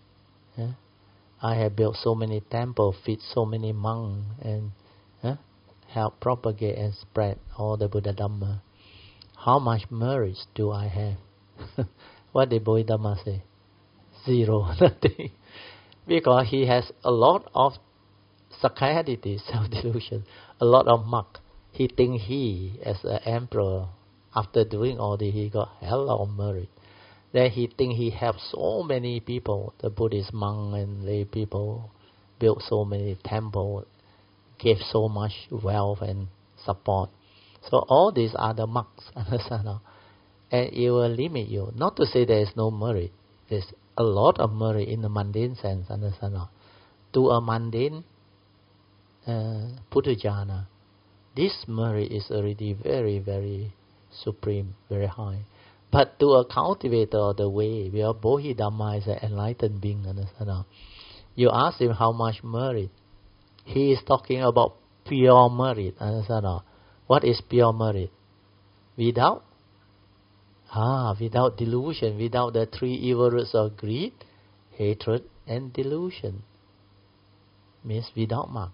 I have built so many temples, feed so many monks, and help propagate and spread all the Buddha Dhamma. How much merits do I have? What did Bodhidharma say? Zero, nothing. Because he has a lot of sakayaditi, self-delusion, a lot of mark. He thinks he, as an emperor, after doing all this, he got hell of merit. Then he thinks he helped so many people, the Buddhist monks and lay people, built so many temples, gave so much wealth and support. So all these are the marks, understand? And it will limit you. Not to say there is no merit. There's a lot of merit in the mundane sense, understand? To a mundane Puthujjana, this merit is already very, very supreme, very high. But to a cultivator of the way, where Bodhidharma is an enlightened being, understand? You ask him how much merit. He is talking about pure merit, understand? What is pure merit? Without delusion, without the three evil roots of greed, hatred, and delusion. Means without mark.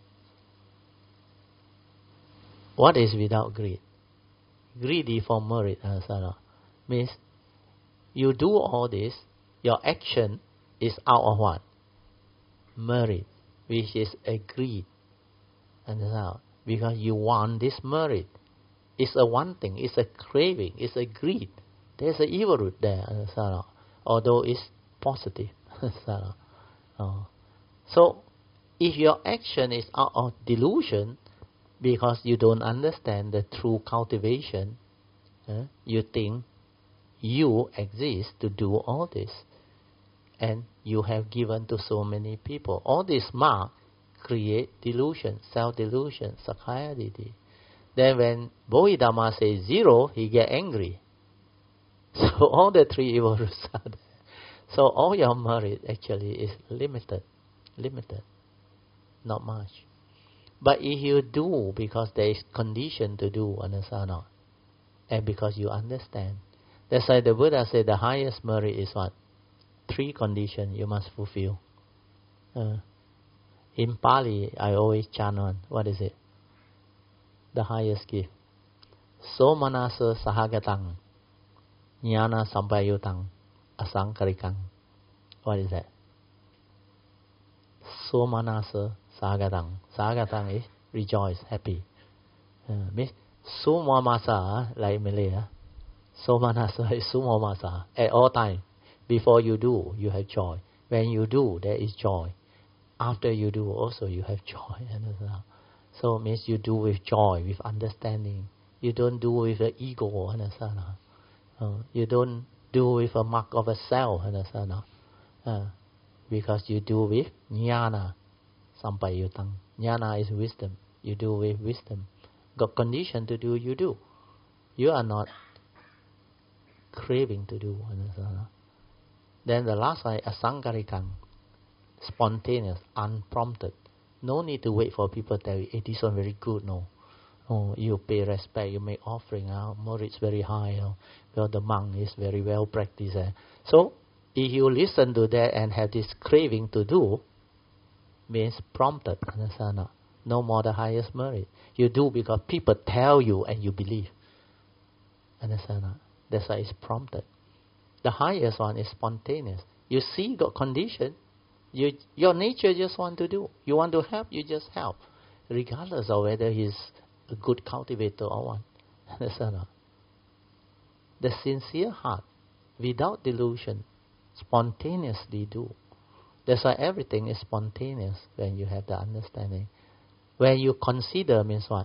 What is without greed? Greedy for merit, understand? Means you do all this, your action is out of what? Merit, which is a greed. Understand? Because you want this merit. It's a wanting, it's a craving, it's a greed. There's an evil root there, understand? Although it's positive. Understand? So, if your action is out of delusion, because you don't understand the true cultivation, you think you exist to do all this. And you have given to so many people. All this mark create delusion, self-delusion, sakayaditi. Then when Bodhidharma says zero, he get angry. So all the three evil roots are there. So all your merit actually is limited, not much. But if you do because there is condition to do, understand? And because you understand. That's why the Buddha said the highest merit is what? 3 conditions you must fulfill. In Pali, I always chant on. What is it? The highest gift. Somanasa sahagatang, jnana sampayutang, asankarikang. What is that? Somanasa sahagatang. Sahagatang is rejoice, happy. Means sumamasa, like Malay. Somanasa is sumamasa. At all time. Before you do, you have joy. When you do, there is joy. After you do, also you have joy. So it means you do with joy, with understanding. You don't do with the ego, understand? You don't do with a mark of a self, understand? Because you do with jnana sampayutang. Jnana is wisdom. You do with wisdom. Got condition to do, you do. You are not craving to do. Then the last one, asankarikang, spontaneous, unprompted. No need to wait for people to tell you, hey, this one very good, no. Oh, you pay respect, you make offering, merit's very high, well, the monk is very well practiced. So, if you listen to that and have this craving to do, means prompted, understand? No more the highest merit. You do because people tell you and you believe. Understand? That's why it's prompted. The highest one is spontaneous. You see, got condition. Your nature just want to do. You want to help, you just help, regardless of whether he's a good cultivator or what. Understand? The sincere heart, without delusion, spontaneously do. That's why everything is spontaneous when you have the understanding. When you consider means what?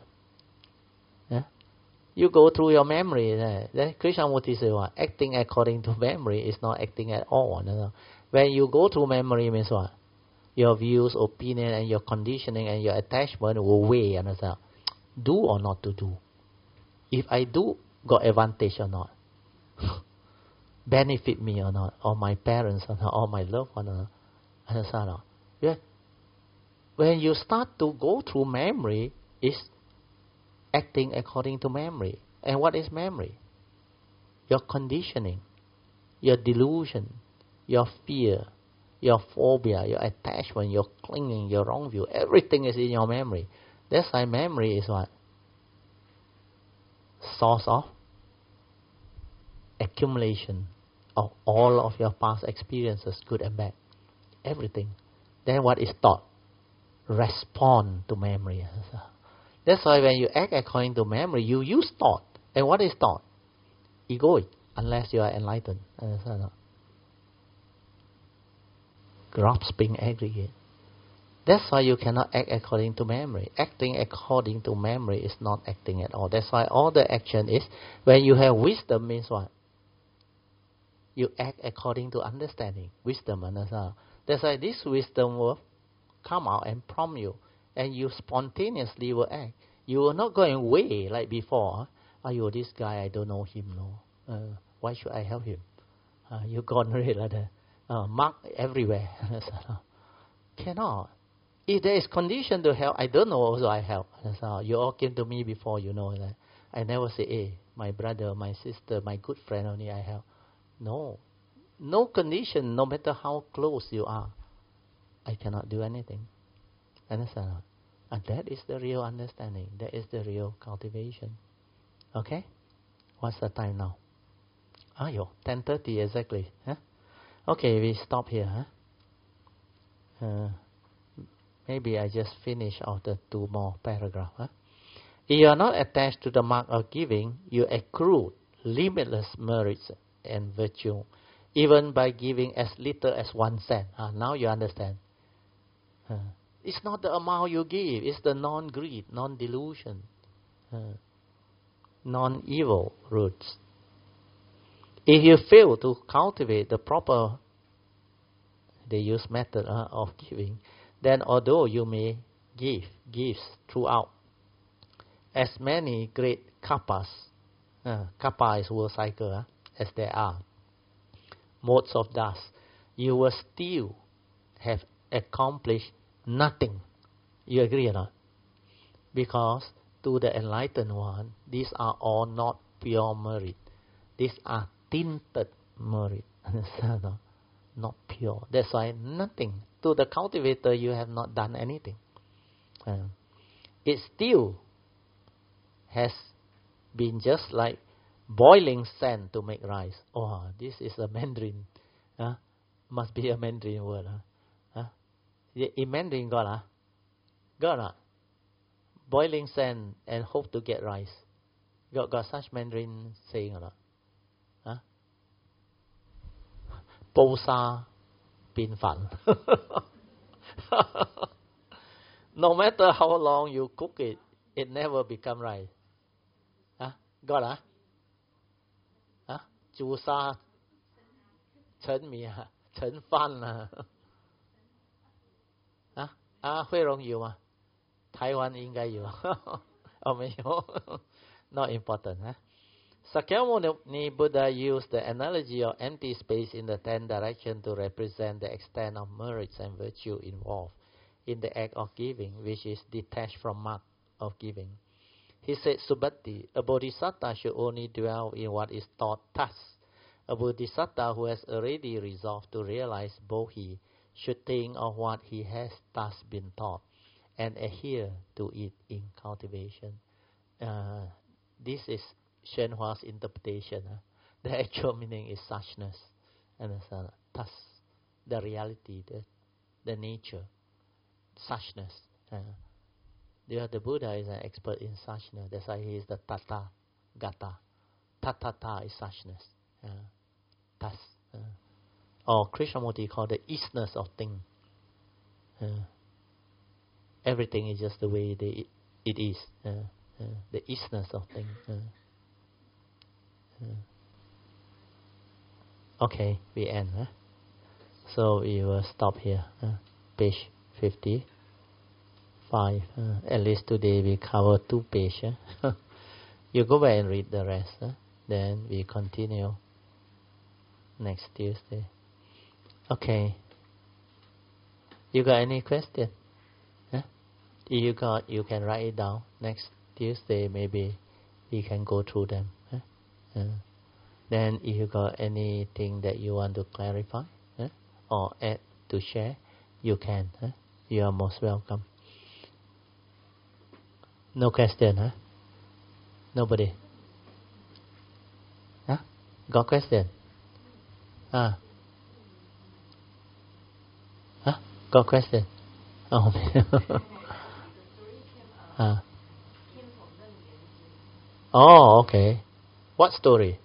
You go through your memory. Then Krishnamurti says what? Acting according to memory is not acting at all. When you go through memory means what? Your views, opinion, and your conditioning and your attachment will weigh. Understand? Do or not to do. If I do, got advantage or not? Benefit me or not? Or my parents or not? Or my loved one or not? Understand? Yeah. When you start to go through memory, it's acting according to memory. And what is memory? Your conditioning, your delusion, your fear, your phobia, your attachment, your clinging, your wrong view. Everything is in your memory. That's why memory is what? Source of accumulation of all of your past experiences, good and bad. Everything. Then what is thought? Respond to memory. That's why when you act according to memory, you use thought. And what is thought? Egoic, unless you are enlightened. Grasping aggregate. That's why you cannot act according to memory. Acting according to memory is not acting at all. That's why all the action is, when you have wisdom means what? You act according to understanding. Wisdom, understand? That's why this wisdom will come out and prompt you. And you spontaneously will act. You will not go and weigh like before. This guy, I don't know him. No. Why should I help him? You gone really like that. Mark everywhere. Cannot. If there is condition to help, I don't know also I help. You all came to me before, you know that. I never say, hey, my brother, my sister, my good friend only I help. No. No condition, no matter how close you are. I cannot do anything. Understand? And that is the real understanding. That is the real cultivation. Okay? What's the time now? 10:30 exactly. Huh? Okay, we stop here. Huh? Maybe I just finish off the 2 more paragraphs. Huh? If you are not attached to the mark of giving, you accrue limitless merits and virtue, even by giving as little as 1 cent. Now you understand. It's not the amount you give, it's the non-greed, non-delusion, non-evil roots. If you fail to cultivate the proper, they use method of giving, then although you may give gifts throughout, as many great kappas, kappa is world cycle, as there are, modes of dust, you will still have accomplished nothing. You agree or not? Because to the enlightened one, these are all not pure merit. These are tinted merit. Understand? Not pure. That's why nothing. To the cultivator, you have not done anything. It still has been just like boiling sand to make rice. Oh, this is a Mandarin. Must be a Mandarin word. In Mandarin got not? Boiling sand and hope to get rice. Got such Mandarin saying or not? Bố sa bin fan. No matter how long you cook it, it never become rice. Got Chu sa chen mi chen fan 会容易吗 Taiwan 应该有，哦没有，not important, huh? Sakyamuni Buddha used the analogy of empty space in the 10 directions to represent the extent of merits and virtue involved in the act of giving, which is detached from mark of giving. He said, Subhati, a bodhisattva should only dwell in what is taught thus. A bodhisattva who has already resolved to realize bodhi should think of what he has thus been taught and adhere to it in cultivation. This is Shenhua's interpretation. The actual meaning is suchness. And thus, the reality, the nature, suchness. The Buddha is an expert in suchness. That's why he is the Tata Gata. Tatata is suchness. Thus. Or Krishnamurti called the isness of thing. Everything is just the way it is. The isnness of thing. Okay, we end. So we will stop here. Page 55. At least today we cover 2 pages. You go back and read the rest. Then we continue next Tuesday. Okay. You got any question? If you can write it down. Next Tuesday maybe we can go through them. Then if you got anything that you want to clarify or add to share, you can. You are most welcome. No question, Nobody? Got question? Got question? Oh, oh, okay. What story?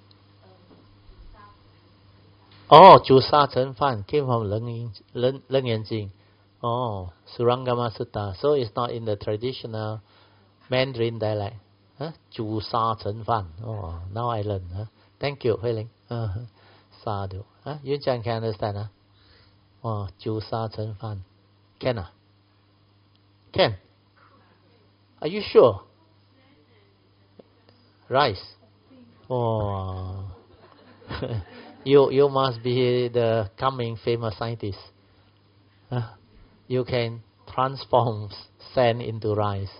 Oh, Chu Sa Chen Fan came from Leng Yan Jing. Oh, Surangama Sutta. So it's not in the traditional Mandarin dialect. Chu Sa Chen Fan. Oh, now I learn. Thank you, Hui Ling. Sadhu. Yun Chan can understand. Oh, Chu Sa Chen Fan. Can? Can? Are you sure? Rice. Oh. You must be the coming famous scientist. You can transform sand into rice.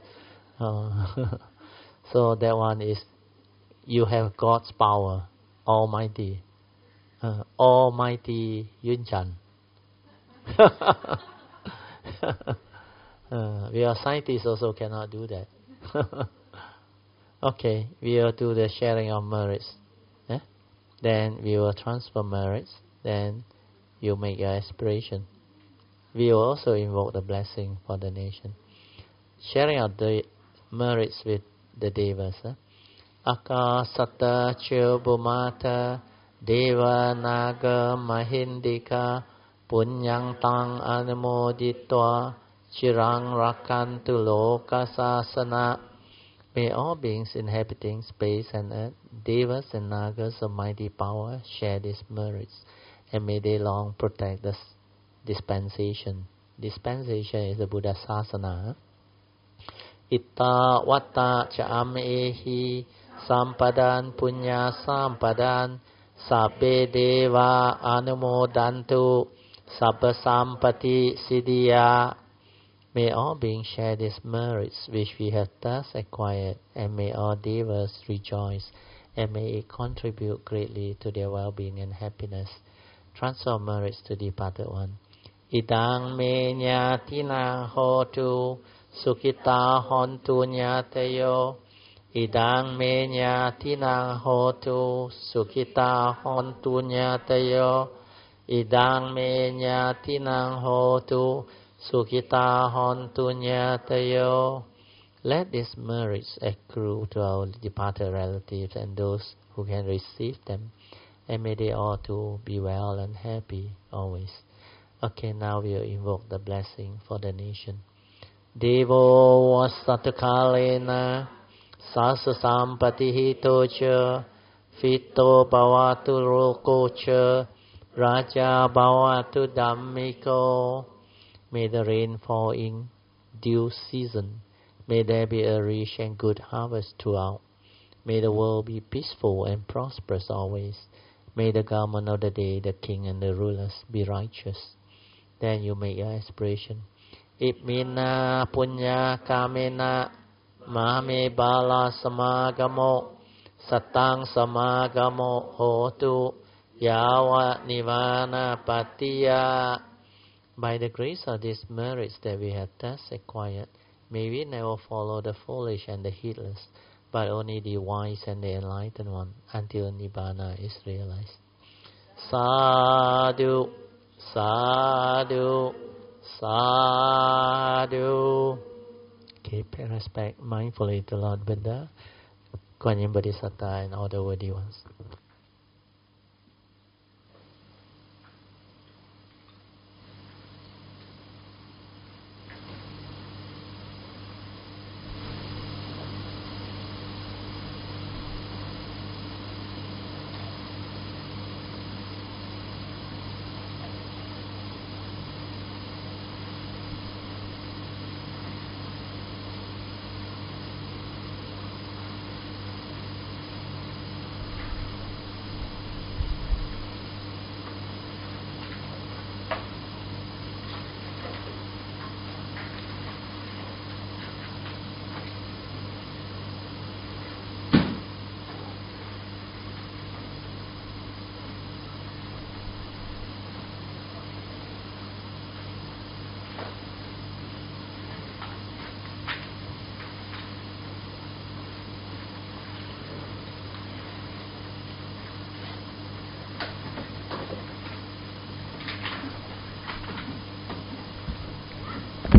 So that one is, you have God's power, Almighty. Almighty Yun Chan. We are scientists also cannot do that. Okay, we will do the sharing of merits. Then we will transfer merits. Then you make your aspiration. We will also invoke the blessing for the nation. Sharing of the merits with the devas. Akasata Chubumata Deva Naga Mahindika Punyang Tang Anumoditwa Chirang Rakantu Lokasasana. May all beings inhabiting space and earth, devas and nagas of mighty power, share these merits, and may they long protect the dispensation. Dispensation is the Buddha Sasana. Itta Vatta Cha'amehi Sampadan Punya Sampadan Sabbe Deva Anumodantu Sabba Sampati Siddhya. May all beings share these merits which we have thus acquired, and may all devas rejoice, and may it contribute greatly to their well-being and happiness. Transfer merits to departed one. Idang me nyatina hotu sukita hontu nyateyo. Idang me nyatina hotu sukita hontu nyateyo. Idang me nyatina hotu Sukita hontu nyatayo. Let these merits accrue to our departed relatives and those who can receive them, and may they all too be well and happy always. Okay, now we will invoke the blessing for the nation. Devo vasatakalena sasa sampatihito cha fito bhavatu roko cha raja bhavatu dhammiko. May the rain fall in due season. May there be a rich and good harvest throughout. May the world be peaceful and prosperous always. May the government of the day, the king and the rulers, be righteous. Then you make your aspiration. Ipmina punya kamena mame bala samagamo satang samagamo hotu yawa nivana patiya. By the grace of these merits that we have thus acquired, may we never follow the foolish and the heedless, but only the wise and the enlightened one, until Nibbana is realized. Sadhu, sadhu, sadhu. Okay, pay respect mindfully to Lord Buddha, Guanyin Bodhisattva, and all the worthy ones.